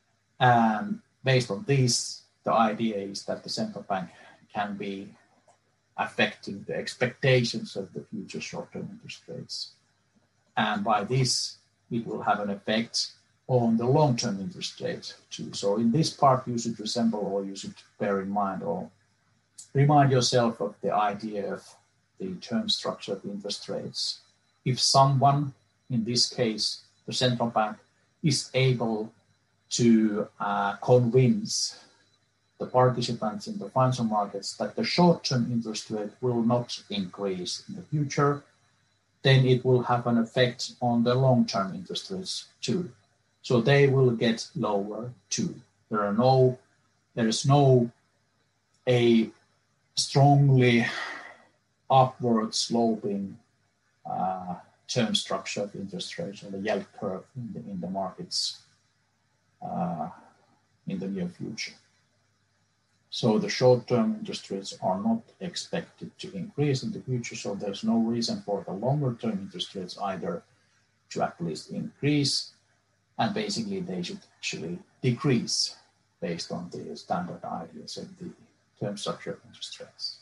And based on this, the idea is that the central bank can be affecting the expectations of the future short-term interest rates. And by this, it will have an effect on the long-term interest rate too. So in this part, you should resemble, or you should bear in mind, or remind yourself of the idea of the term structure of interest rates. If someone, in this case, the central bank, is able to convince the participants in the financial markets that the short-term interest rate will not increase in the future, then it will have an effect on the long-term interest rates too. So they will get lower too. There is no a strongly upward sloping term structure of interest rates, or the yield curve in the markets in the near future. So the short-term interest rates are not expected to increase in the future, so there's no reason for the longer-term interest rates either to at least increase, and basically they should actually decrease based on the standard ideas of the term structure of interest rates.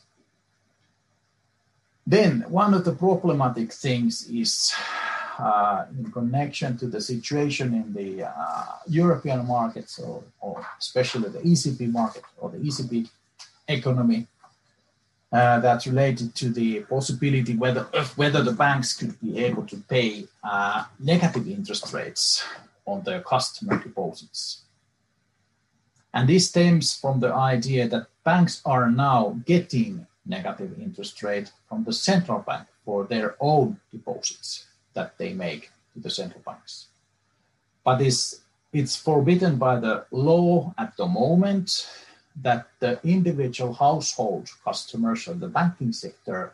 Then one of the problematic things is in connection to the situation in the European markets, or especially the ECB market or the ECB economy, that's related to the possibility whether the banks could be able to pay negative interest rates on their customer deposits. And this stems from the idea that banks are now getting negative interest rate from the central bank for their own deposits that they make to the central banks. But it's forbidden by the law at the moment that the individual household customers of the banking sector,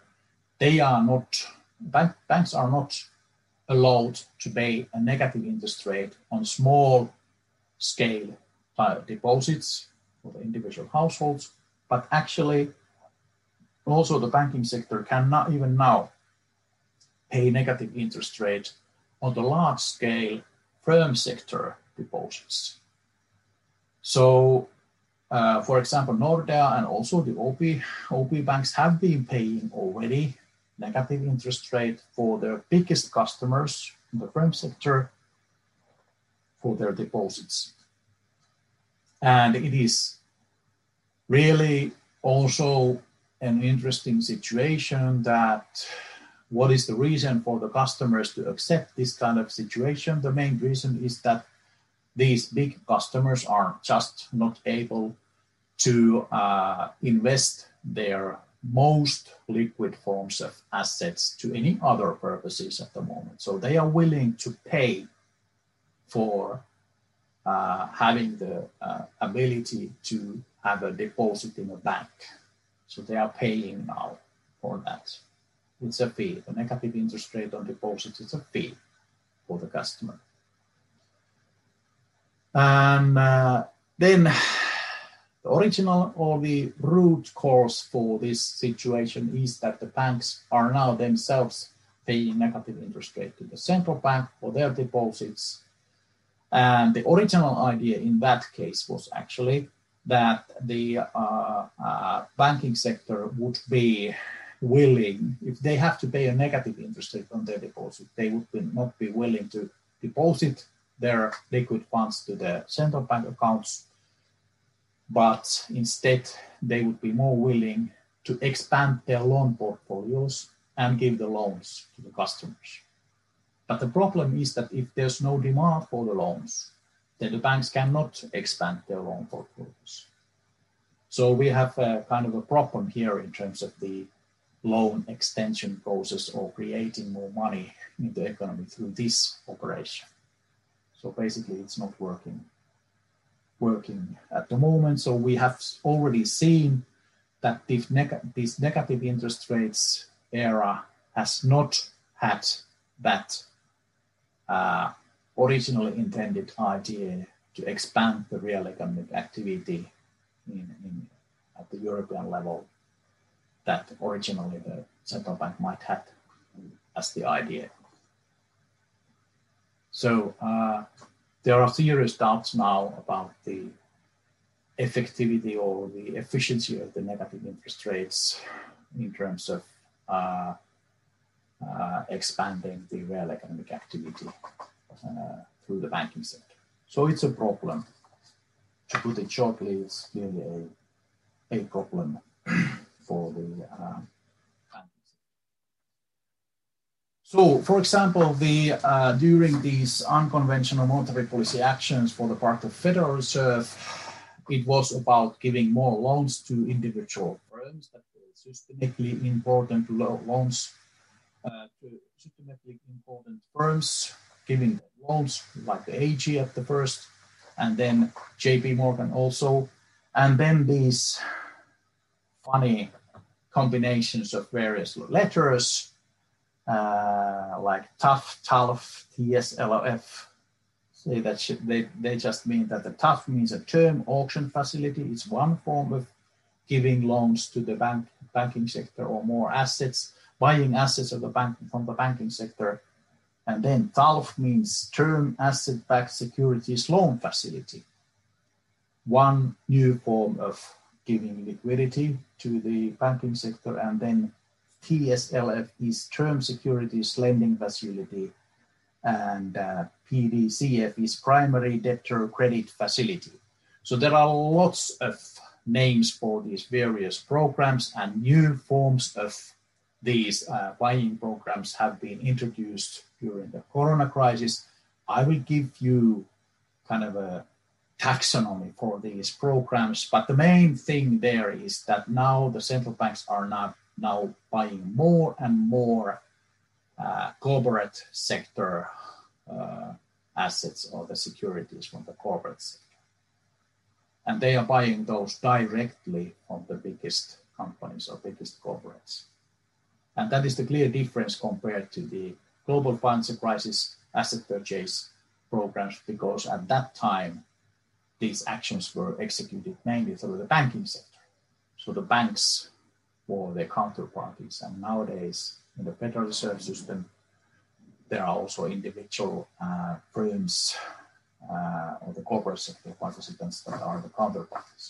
banks are not allowed to pay a negative interest rate on small scale deposits for the individual households, but actually also the banking sector cannot even now pay negative interest rate on the large scale firm sector deposits. So, for example, Nordea and also the OP banks have been paying already negative interest rate for their biggest customers in the firm sector for their deposits. And it is really also an interesting situation that what is the reason for the customers to accept this kind of situation? The main reason is that these big customers are just not able to invest their most liquid forms of assets to any other purposes at the moment. So they are willing to pay for having the ability to have a deposit in a bank. So they are paying now for that. It's a fee. The negative interest rate on deposits is a fee for the customer. And then the original or the root cause for this situation is that the banks are now themselves paying negative interest rate to the central bank for their deposits. And the original idea in that case was actually that the banking sector would be willing, if they have to pay a negative interest rate on their deposit, they would not be willing to deposit their liquid funds to the central bank accounts, but instead they would be more willing to expand their loan portfolios and give the loans to the customers. But the problem is that if there's no demand for the loans, then the banks cannot expand their loan portfolios. So we have a kind of a problem here in terms of the loan extension process or creating more money in the economy through this operation. So basically it's not working at the moment. So we have already seen that this negative interest rates era has not had that originally intended idea to expand the real economic activity at the European level that originally the central bank might have as the idea. So there are serious doubts now about the effectivity or the efficiency of the negative interest rates in terms of expanding the real economic activity through the banking sector. So it's a problem. To put it shortly, it's clearly a problem for the banking sector. So, for example, during these unconventional monetary policy actions for the part of Federal Reserve, it was about giving more loans to individual firms that were systemically important loans to systemically important firms, giving loans like the AG at the first, and then JP Morgan also, and then these funny combinations of various letters like TAF, TALF, TSLF. Say that they just mean that the TAF means a term auction facility. It's one form of giving loans to the banking sector or more assets, buying assets of the bank from the banking sector. And then TALF means term asset-backed securities loan facility. One new form of giving liquidity to the banking sector. And then TSLF is term securities lending facility. And PDCF is primary debtor credit facility. So there are lots of names for these various programs, and new forms of these buying programs have been introduced during the Corona crisis. I will give you kind of a taxonomy for these programs, but the main thing there is that now the central banks are now buying more and more corporate sector assets or the securities from the corporate sector. And they are buying those directly from the biggest companies or biggest corporates. And that is the clear difference compared to the global financial crisis asset purchase programs, because at that time, these actions were executed mainly through the banking sector. So the banks were their counterparties. And nowadays, in the Federal Reserve System, there are also individual firms or the corporate sector participants that are the counterparties.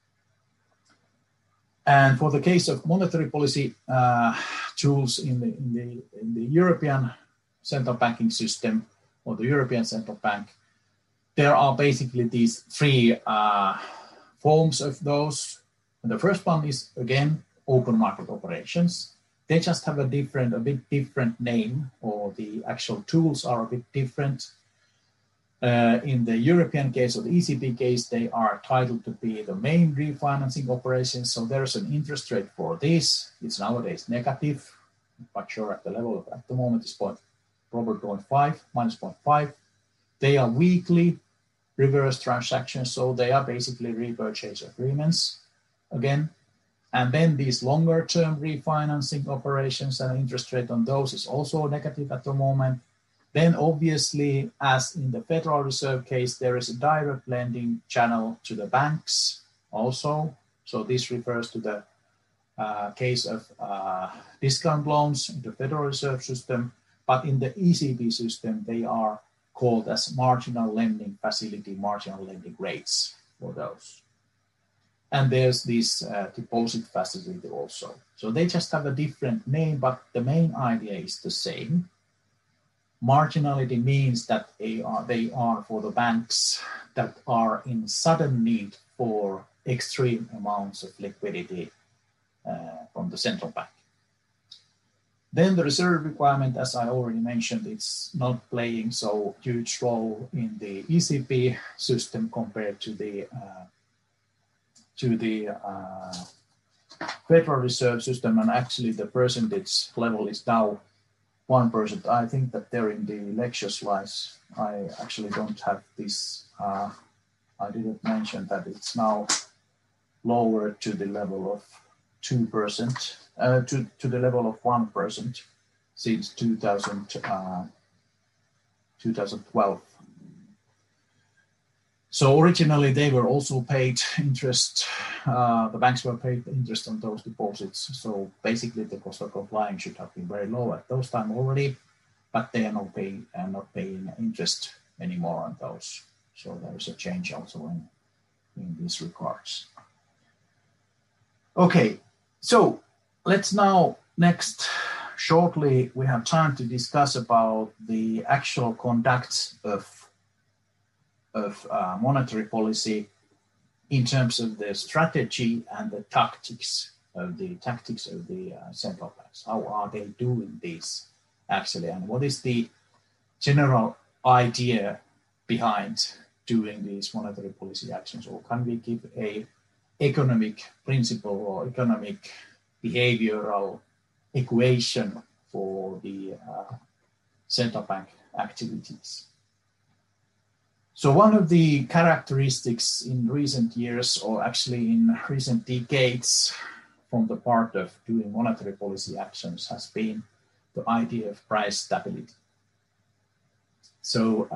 And for the case of monetary policy tools in the European central banking system or the European Central Bank, there are basically these three forms of those. And the first one is, again, open market operations. They just have a bit different name, or the actual tools are a bit different. In the European case or the ECB case, they are titled to be the main refinancing operations. So there's an interest rate for this. It's nowadays negative, but sure at the level of at the moment is probably 0.5, minus 0.5. They are weekly reverse transactions, so they are basically repurchase agreements again. And then these longer term refinancing operations and interest rate on those is also negative at the moment. Then obviously, as in the Federal Reserve case, there is a direct lending channel to the banks also. So this refers to the case of discount loans in the Federal Reserve System. But in the ECB system, they are called as marginal lending facility, marginal lending rates for those. And there's this deposit facility also. So they just have a different name, but the main idea is the same. Marginality means that they are for the banks that are in sudden need for extreme amounts of liquidity from the central bank. Then the reserve requirement, as I already mentioned, it's not playing so huge role in the ECB system compared to the Federal Reserve System, and actually the percentage level is now 1%. I think that there in the lecture slides, I actually don't have this. I didn't mention that it's now lower to the level of 2%, to the level of 1% since 2012. So originally they were also paid interest, the banks were paid interest on those deposits. So basically the cost of complying should have been very low at those time already, but they are not paying interest anymore on those. So there is a change also in these regards. Okay, so let's now next shortly we have time to discuss about the actual conduct of monetary policy in terms of the strategy and the tactics of the central banks. How are they doing this actually, and what is the general idea behind doing these monetary policy actions? Or can we give a economic principle or economic behavioral equation for the central bank activities? So one of the characteristics in recent years, or actually in recent decades, from the part of doing monetary policy actions has been the idea of price stability. So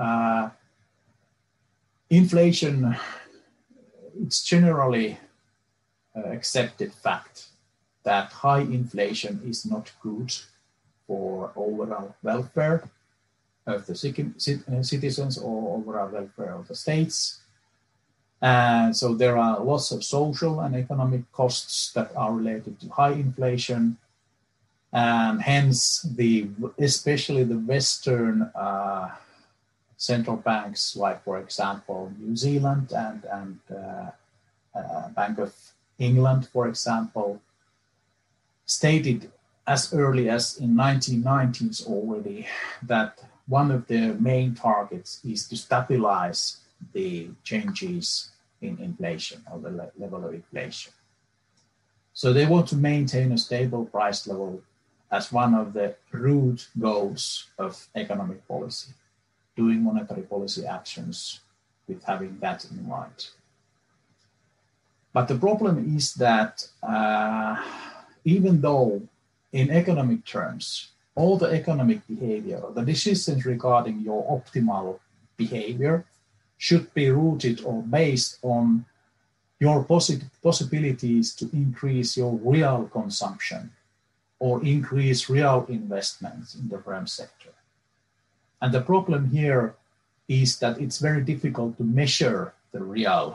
inflation, it's generally accepted fact that high inflation is not good for overall welfare of the citizens or overall welfare of the states. And so there are lots of social and economic costs that are related to high inflation. And hence, especially the Western central banks, like, for example, New Zealand and Bank of England, for example, stated as early as in 1990s already that one of their main targets is to stabilize the changes in inflation or the level of inflation. So they want to maintain a stable price level as one of the root goals of economic policy, doing monetary policy actions with having that in mind. But the problem is that even though in economic terms, all the economic behavior, the decisions regarding your optimal behavior should be rooted or based on your possibilities to increase your real consumption or increase real investments in the firm sector. And the problem here is that it's very difficult to measure the real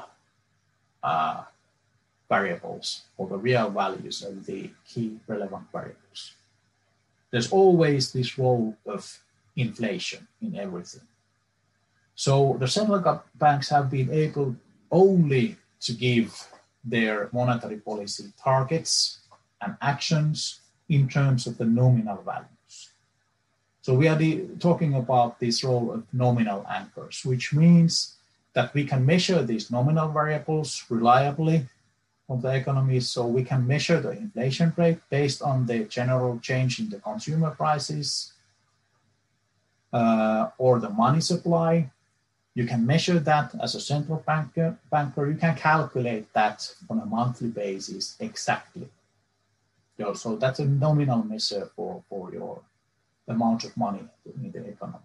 variables or the real values of the key relevant variables. There's always this role of inflation in everything. So the central banks have been able only to give their monetary policy targets and actions in terms of the nominal values. So we are talking about this role of nominal anchors, which means that we can measure these nominal variables reliably of the economy. So we can measure the inflation rate based on the general change in the consumer prices or the money supply. You can measure that as a central banker. You can calculate that on a monthly basis exactly. So that's a nominal measure for your amount of money in the economy.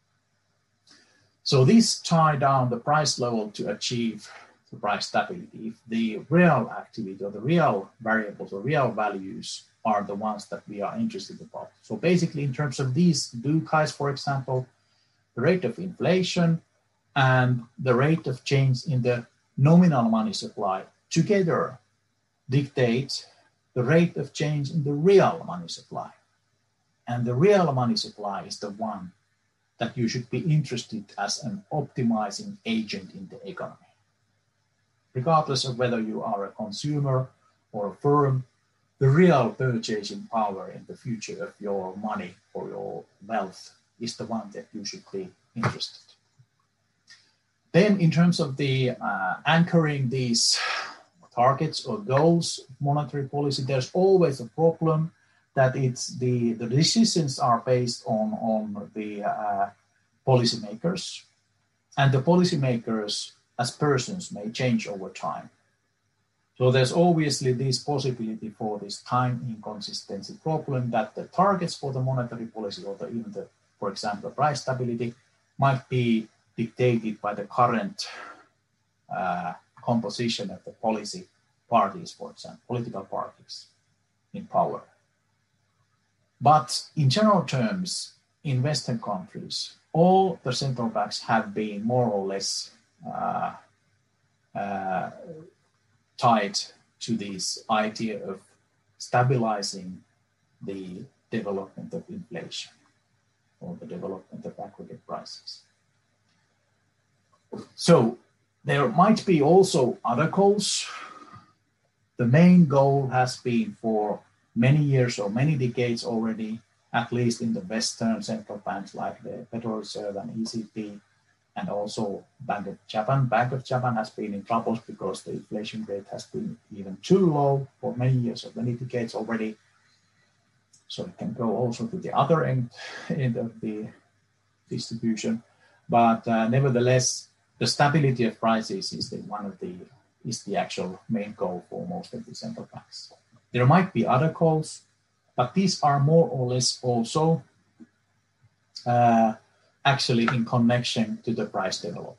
So these tie down the price level to achieve the price stability. If the real activity or the real variables or real values are the ones that we are interested about. So basically in terms of these two guys, for example, the rate of inflation and the rate of change in the nominal money supply together dictate the rate of change in the real money supply. And the real money supply is the one that you should be interested as an optimizing agent in the economy. Regardless of whether you are a consumer or a firm, the real purchasing power in the future of your money or your wealth is the one that you should be interested. Then in terms of the anchoring these targets or goals of monetary policy, there's always a problem that it's the decisions are based on the policymakers, and the policymakers as persons may change over time. So there's obviously this possibility for this time inconsistency problem that the targets for the monetary policy or even the, for example, price stability might be dictated by the current composition of the policy parties, for example, political parties in power. But in general terms, in Western countries, all the central banks have been more or less tied to this idea of stabilizing the development of inflation or the development of aggregate prices. So there might be also other goals. The main goal has been for many years or many decades already, at least in the Western central banks like the Federal Reserve and ECB, and also Bank of Japan. Bank of Japan has been in troubles because the inflation rate has been even too low for many years or many decades already. So it can go also to the other end of the distribution. But nevertheless, the stability of prices is the actual main goal for most of the central banks. There might be other goals, but these are more or less also actually in connection to the price development.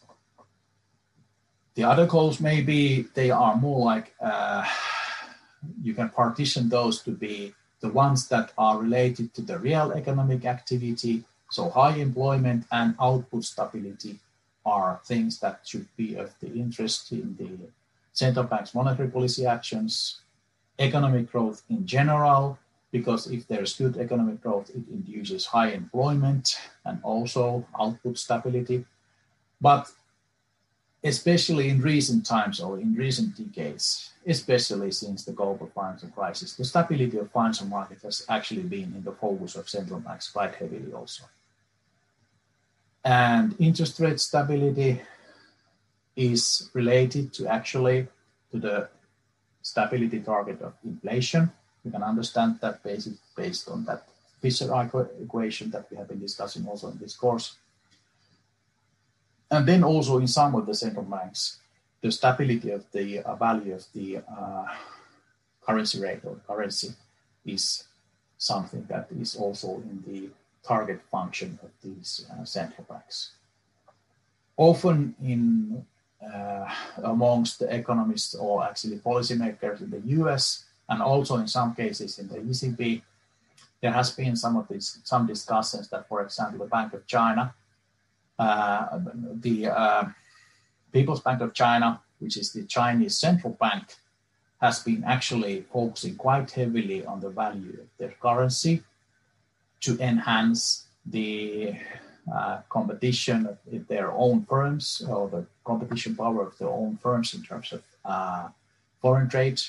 The other goals, maybe they are more like, you can partition those to be the ones that are related to the real economic activity. So high employment and output stability are things that should be of the interest in the central bank's monetary policy actions. Economic growth in general, because if there's good economic growth, it induces high employment and also output stability. But especially in recent times or in recent decades, especially since the global financial crisis, the stability of financial market has actually been in the focus of central banks quite heavily also. And interest rate stability is related to actually to the stability target of inflation. You can understand that based on that Fisher equation that we have been discussing also in this course. And then also in some of the central banks, the stability of the value of the currency rate or currency is something that is also in the target function of these central banks. Often in amongst the economists or actually policymakers in the US, and also in some cases in the ECB, there has been some discussions that, for example, the Bank of China, the People's Bank of China, which is the Chinese central bank, has been actually focusing quite heavily on the value of their currency to enhance the competition of their own firms or the competition power of their own firms in terms of foreign trade,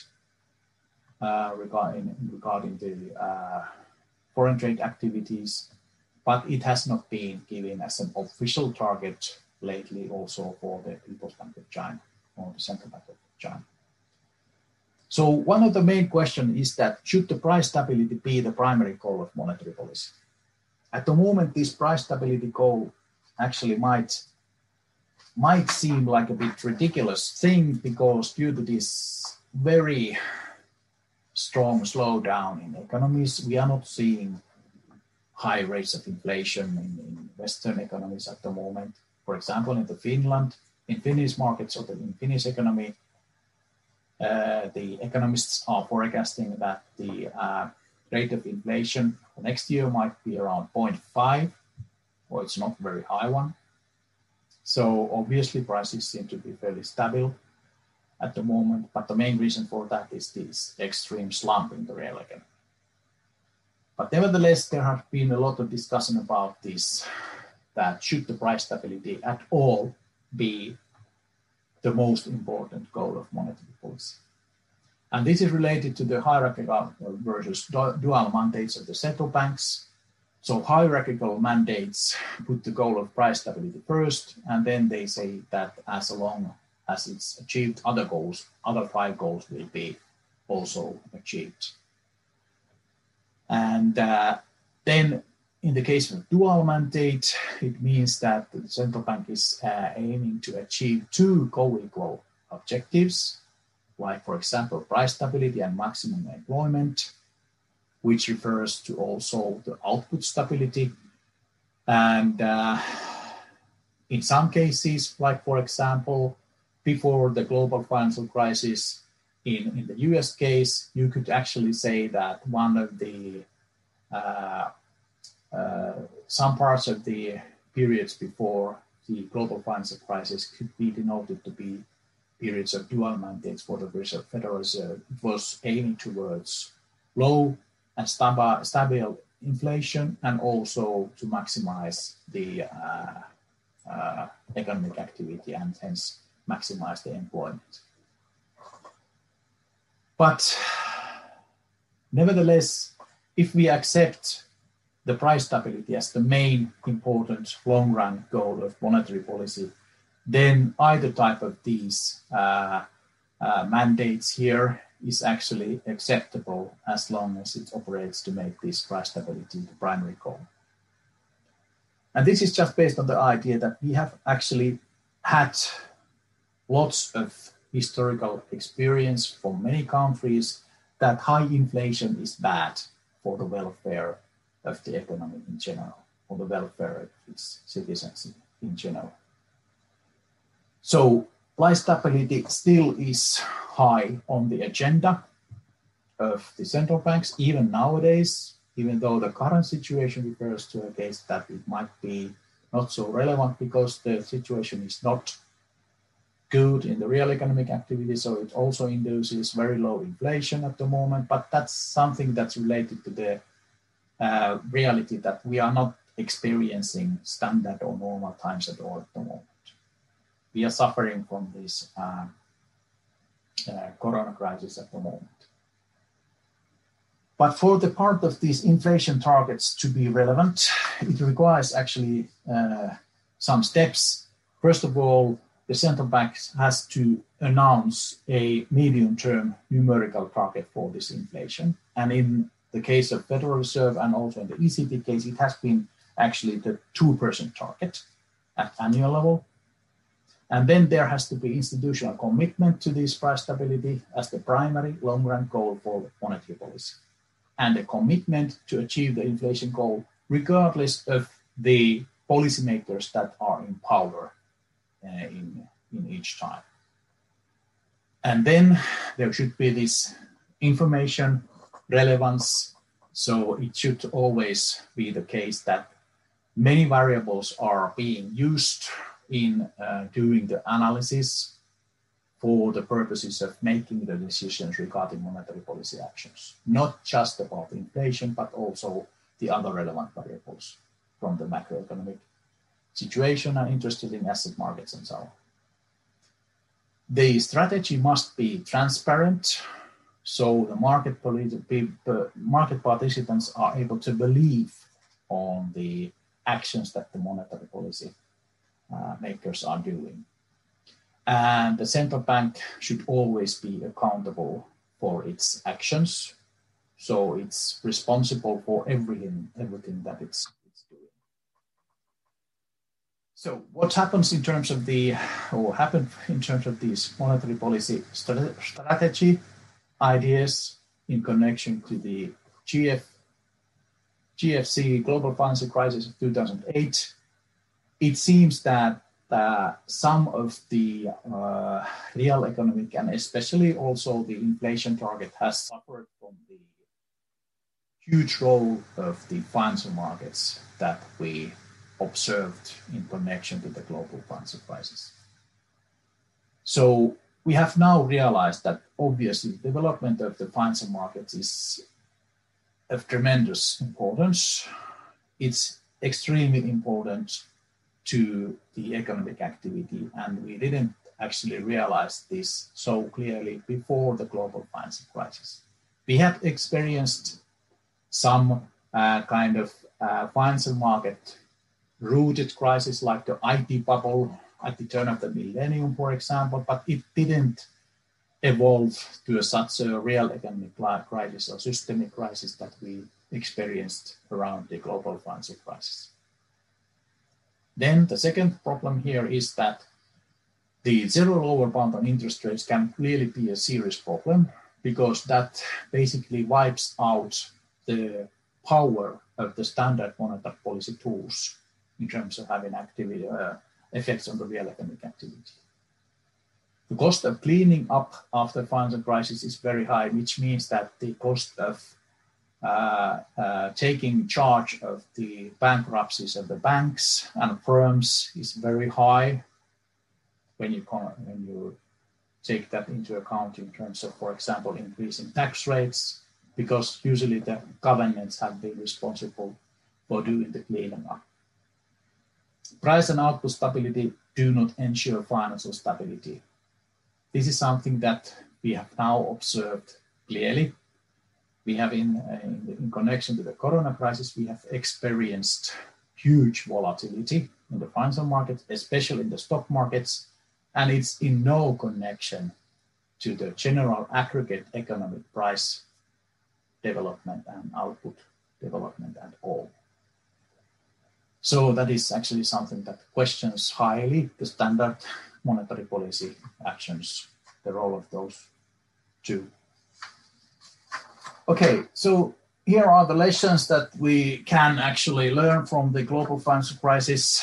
regarding the foreign trade activities, but it has not been given as an official target lately also for the People's Bank of China or the Central Bank of China. So one of the main questions is that should the price stability be the primary goal of monetary policy? At the moment, this price stability goal actually might seem like a bit ridiculous thing because due to this very strong slowdown in economies, we are not seeing high rates of inflation in Western economies at the moment. For example, in Finnish markets or in Finnish economy, the economists are forecasting that the rate of inflation for next year might be around 0.5, or it's not a very high one. So obviously prices seem to be fairly stable at the moment, but the main reason for that is this extreme slump in the real economy. But nevertheless, there has been a lot of discussion about this, that should the price stability at all be the most important goal of monetary policy. And this is related to the hierarchical versus dual mandates of the central banks. So hierarchical mandates put the goal of price stability first, and then they say that as long as it's achieved, other 5 goals will be also achieved. And then in the case of dual mandate, it means that the central bank is aiming to achieve 2 co-equal objectives, like, for example, price stability and maximum employment, which refers to also the output stability. And in some cases, like, for example, before the global financial crisis, in the US case, you could actually say that one of the some parts of the periods before the global financial crisis could be denoted to be periods of dual mandates for the Federal Reserve. It was aiming towards low and stable inflation and also to maximize the economic activity and hence maximize the employment. But nevertheless, if we accept the price stability as the main important long-run goal of monetary policy, then either type of these mandates here is actually acceptable as long as it operates to make this price stability the primary goal. And this is just based on the idea that we have actually had lots of historical experience from many countries that high inflation is bad for the welfare of the economy in general, or the welfare of its citizens in general. So price stability still is high on the agenda of the central banks, even nowadays, even though the current situation refers to a case that it might be not so relevant because the situation is not good in the real economic activity, so it also induces very low inflation at the moment, but that's something that's related to the reality that we are not experiencing standard or normal times at all at the moment. We are suffering from this corona crisis at the moment. But for the part of these inflation targets to be relevant, it requires actually some steps. First of all, the central bank has to announce a medium-term numerical target for this inflation. And in the case of Federal Reserve and also in the ECB case, it has been actually the 2% target at annual level. And then there has to be institutional commitment to this price stability as the primary long-run goal for monetary policy, and a commitment to achieve the inflation goal regardless of the policymakers that are in power in each time. And then there should be this information relevance. So it should always be the case that many variables are being used in doing the analysis for the purposes of making the decisions regarding monetary policy actions, not just about inflation, but also the other relevant variables from the macroeconomic situation and interested in asset markets and so on. The strategy must be transparent, so the market participants are able to believe on the actions that the monetary policy makers are doing. And the central bank should always be accountable for its actions, so it's responsible for everything that it's doing. So what happens in terms of happened in terms of these monetary policy strategy ideas in connection to the GFC, global financial crisis of 2008, it seems that some of the real economic and especially also the inflation target has suffered from the huge role of the financial markets that we observed in connection to the global financial crisis. So we have now realized that obviously the development of the financial markets is of tremendous importance. It's extremely important to the economic activity, and we didn't actually realize this so clearly before the global financial crisis. We had experienced some kind of financial market rooted crisis like the IT bubble at the turn of the millennium, for example, but it didn't evolve to such a real economic crisis or systemic crisis that we experienced around the global financial crisis. Then the second problem here is that the zero lower bound on interest rates can clearly be a serious problem because that basically wipes out the power of the standard monetary policy tools in terms of having effects on the real economic activity. The cost of cleaning up after financial crisis is very high, which means that the cost of taking charge of the bankruptcies of the banks and firms is very high when you take that into account in terms of, for example, increasing tax rates, because usually the governments have been responsible for doing the cleaning up. Price and output stability do not ensure financial stability. This is something that we have now observed clearly. We have in connection to the corona crisis, we have experienced huge volatility in the financial markets, especially in the stock markets, and it's in no connection to the general aggregate economic price development and output development at all. So that is actually something that questions highly the standard monetary policy actions, the role of those two. Okay, so here are the lessons that we can actually learn from the global financial crisis.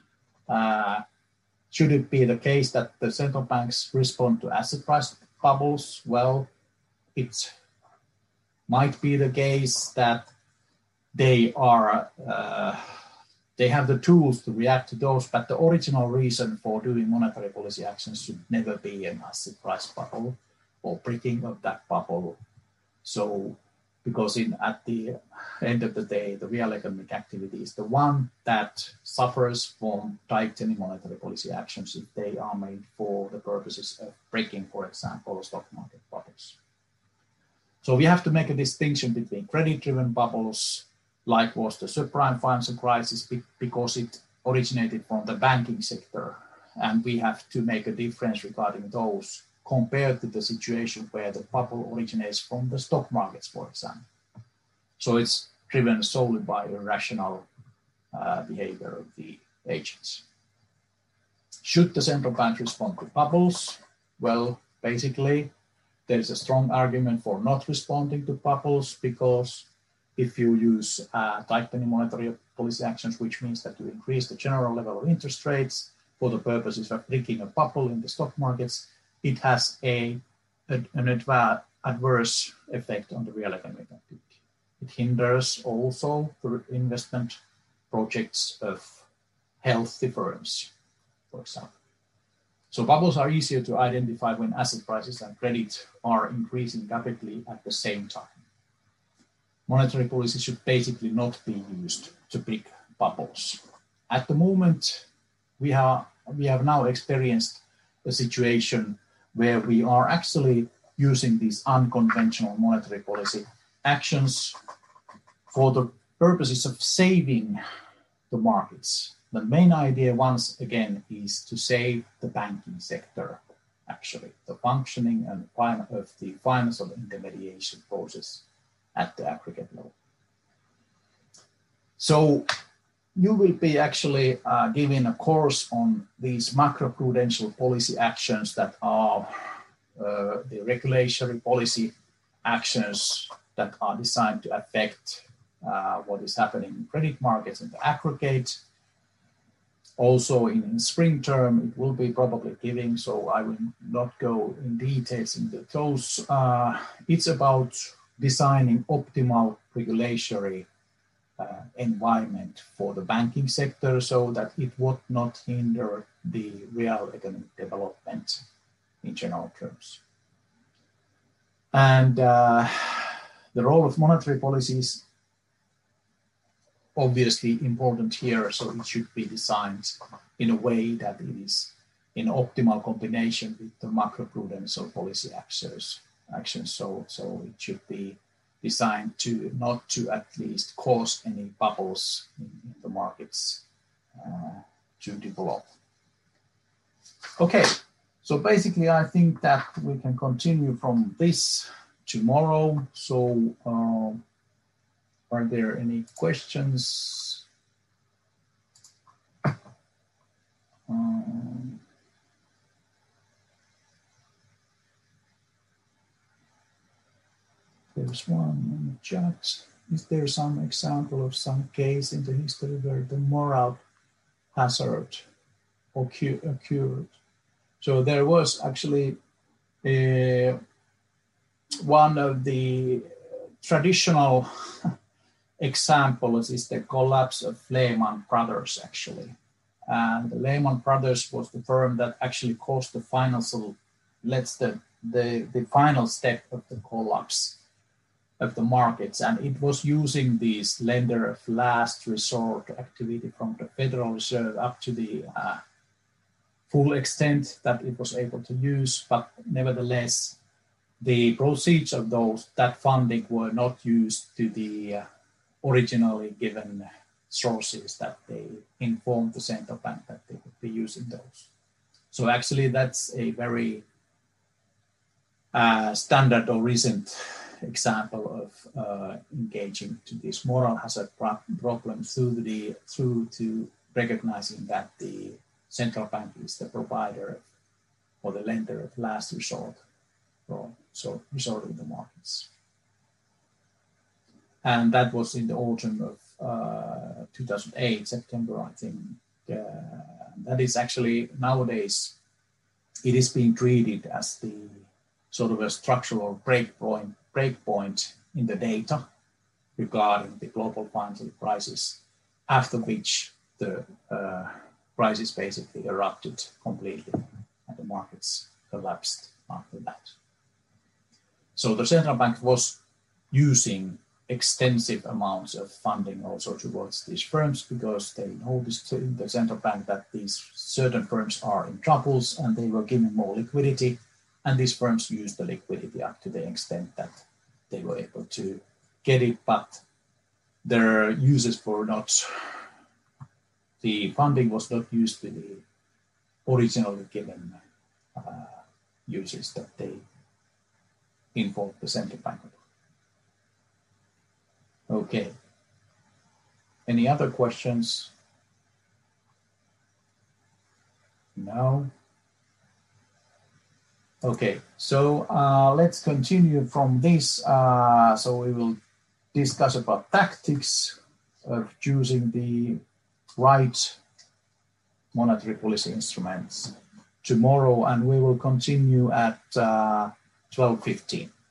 Should it be the case that the central banks respond to asset price bubbles? Well, it might be the case that they have the tools to react to those, but the original reason for doing monetary policy actions should never be an asset price bubble or breaking of that bubble. So, because at the end of the day, the real economic activity is the one that suffers from tightening monetary policy actions if they are made for the purposes of breaking, for example, stock market bubbles. So we have to make a distinction between credit-driven bubbles, like was the subprime financial crisis, because it originated from the banking sector. And we have to make a difference regarding those compared to the situation where the bubble originates from the stock markets, for example. So it's driven solely by irrational behavior of the agents. Should the central bank respond to bubbles? Well, basically, there's a strong argument for not responding to bubbles, because if you use tightening monetary policy actions, which means that you increase the general level of interest rates for the purposes of breaking a bubble in the stock markets, it has an adverse effect on the real economic activity. It hinders also the investment projects of healthy firms, for example. So bubbles are easier to identify when asset prices and credit are increasing rapidly at the same time. Monetary policy should basically not be used to break bubbles. At the moment, we have now experienced a situation where we are actually using these unconventional monetary policy actions for the purposes of saving the markets. The main idea, once again, is to save the banking sector, actually, the functioning and of the financial intermediation process at the aggregate level. So you will be actually given a course on these macroprudential policy actions that are the regulatory policy actions that are designed to affect what is happening in credit markets in the aggregate. Also in spring term, it will be probably giving, so I will not go in details into those. It's about designing optimal regulatory environment for the banking sector so that it would not hinder the real economic development in general terms. And the role of monetary policy is obviously important here, so it should be designed in a way that it is in optimal combination with the macroprudential policy actions. So it should be designed to not to at least cause any bubbles in the markets to develop. Okay, so basically I think that we can continue from this tomorrow. So are there any questions? There's one in the chat. Is there some example of some case in the history where the moral hazard occurred? So there was actually one of the traditional example is the collapse of Lehman Brothers, actually. And the Lehman Brothers was the firm that actually caused the final step of the collapse of the markets. And it was using this lender of last resort activity from the Federal Reserve up to the full extent that it was able to use. But nevertheless, the proceeds of that funding were not used to the originally given sources that they informed the central bank that they would be using those. So actually that's a very standard or recent example of engaging to this moral hazard problem through to recognizing that the central bank is the provider or the lender of last resort, so resort in the markets. And that was in the autumn of 2008, September, I think. That is actually nowadays, it is being treated as the sort of a structural breakpoint in the data regarding the global financial crisis, after which the crisis basically erupted completely and the markets collapsed after that. So the central bank was using extensive amounts of funding also towards these firms because they noticed in the central bank that these certain firms are in troubles and they were giving more liquidity, and these firms used the liquidity up to the extent that they were able to get it, but their uses were not, the funding was not used to the originally given uses that they informed the central bank of. Okay. Any other questions? No? Okay, so let's continue from this. So we will discuss about tactics of choosing the right monetary policy instruments tomorrow, and we will continue at 12:15.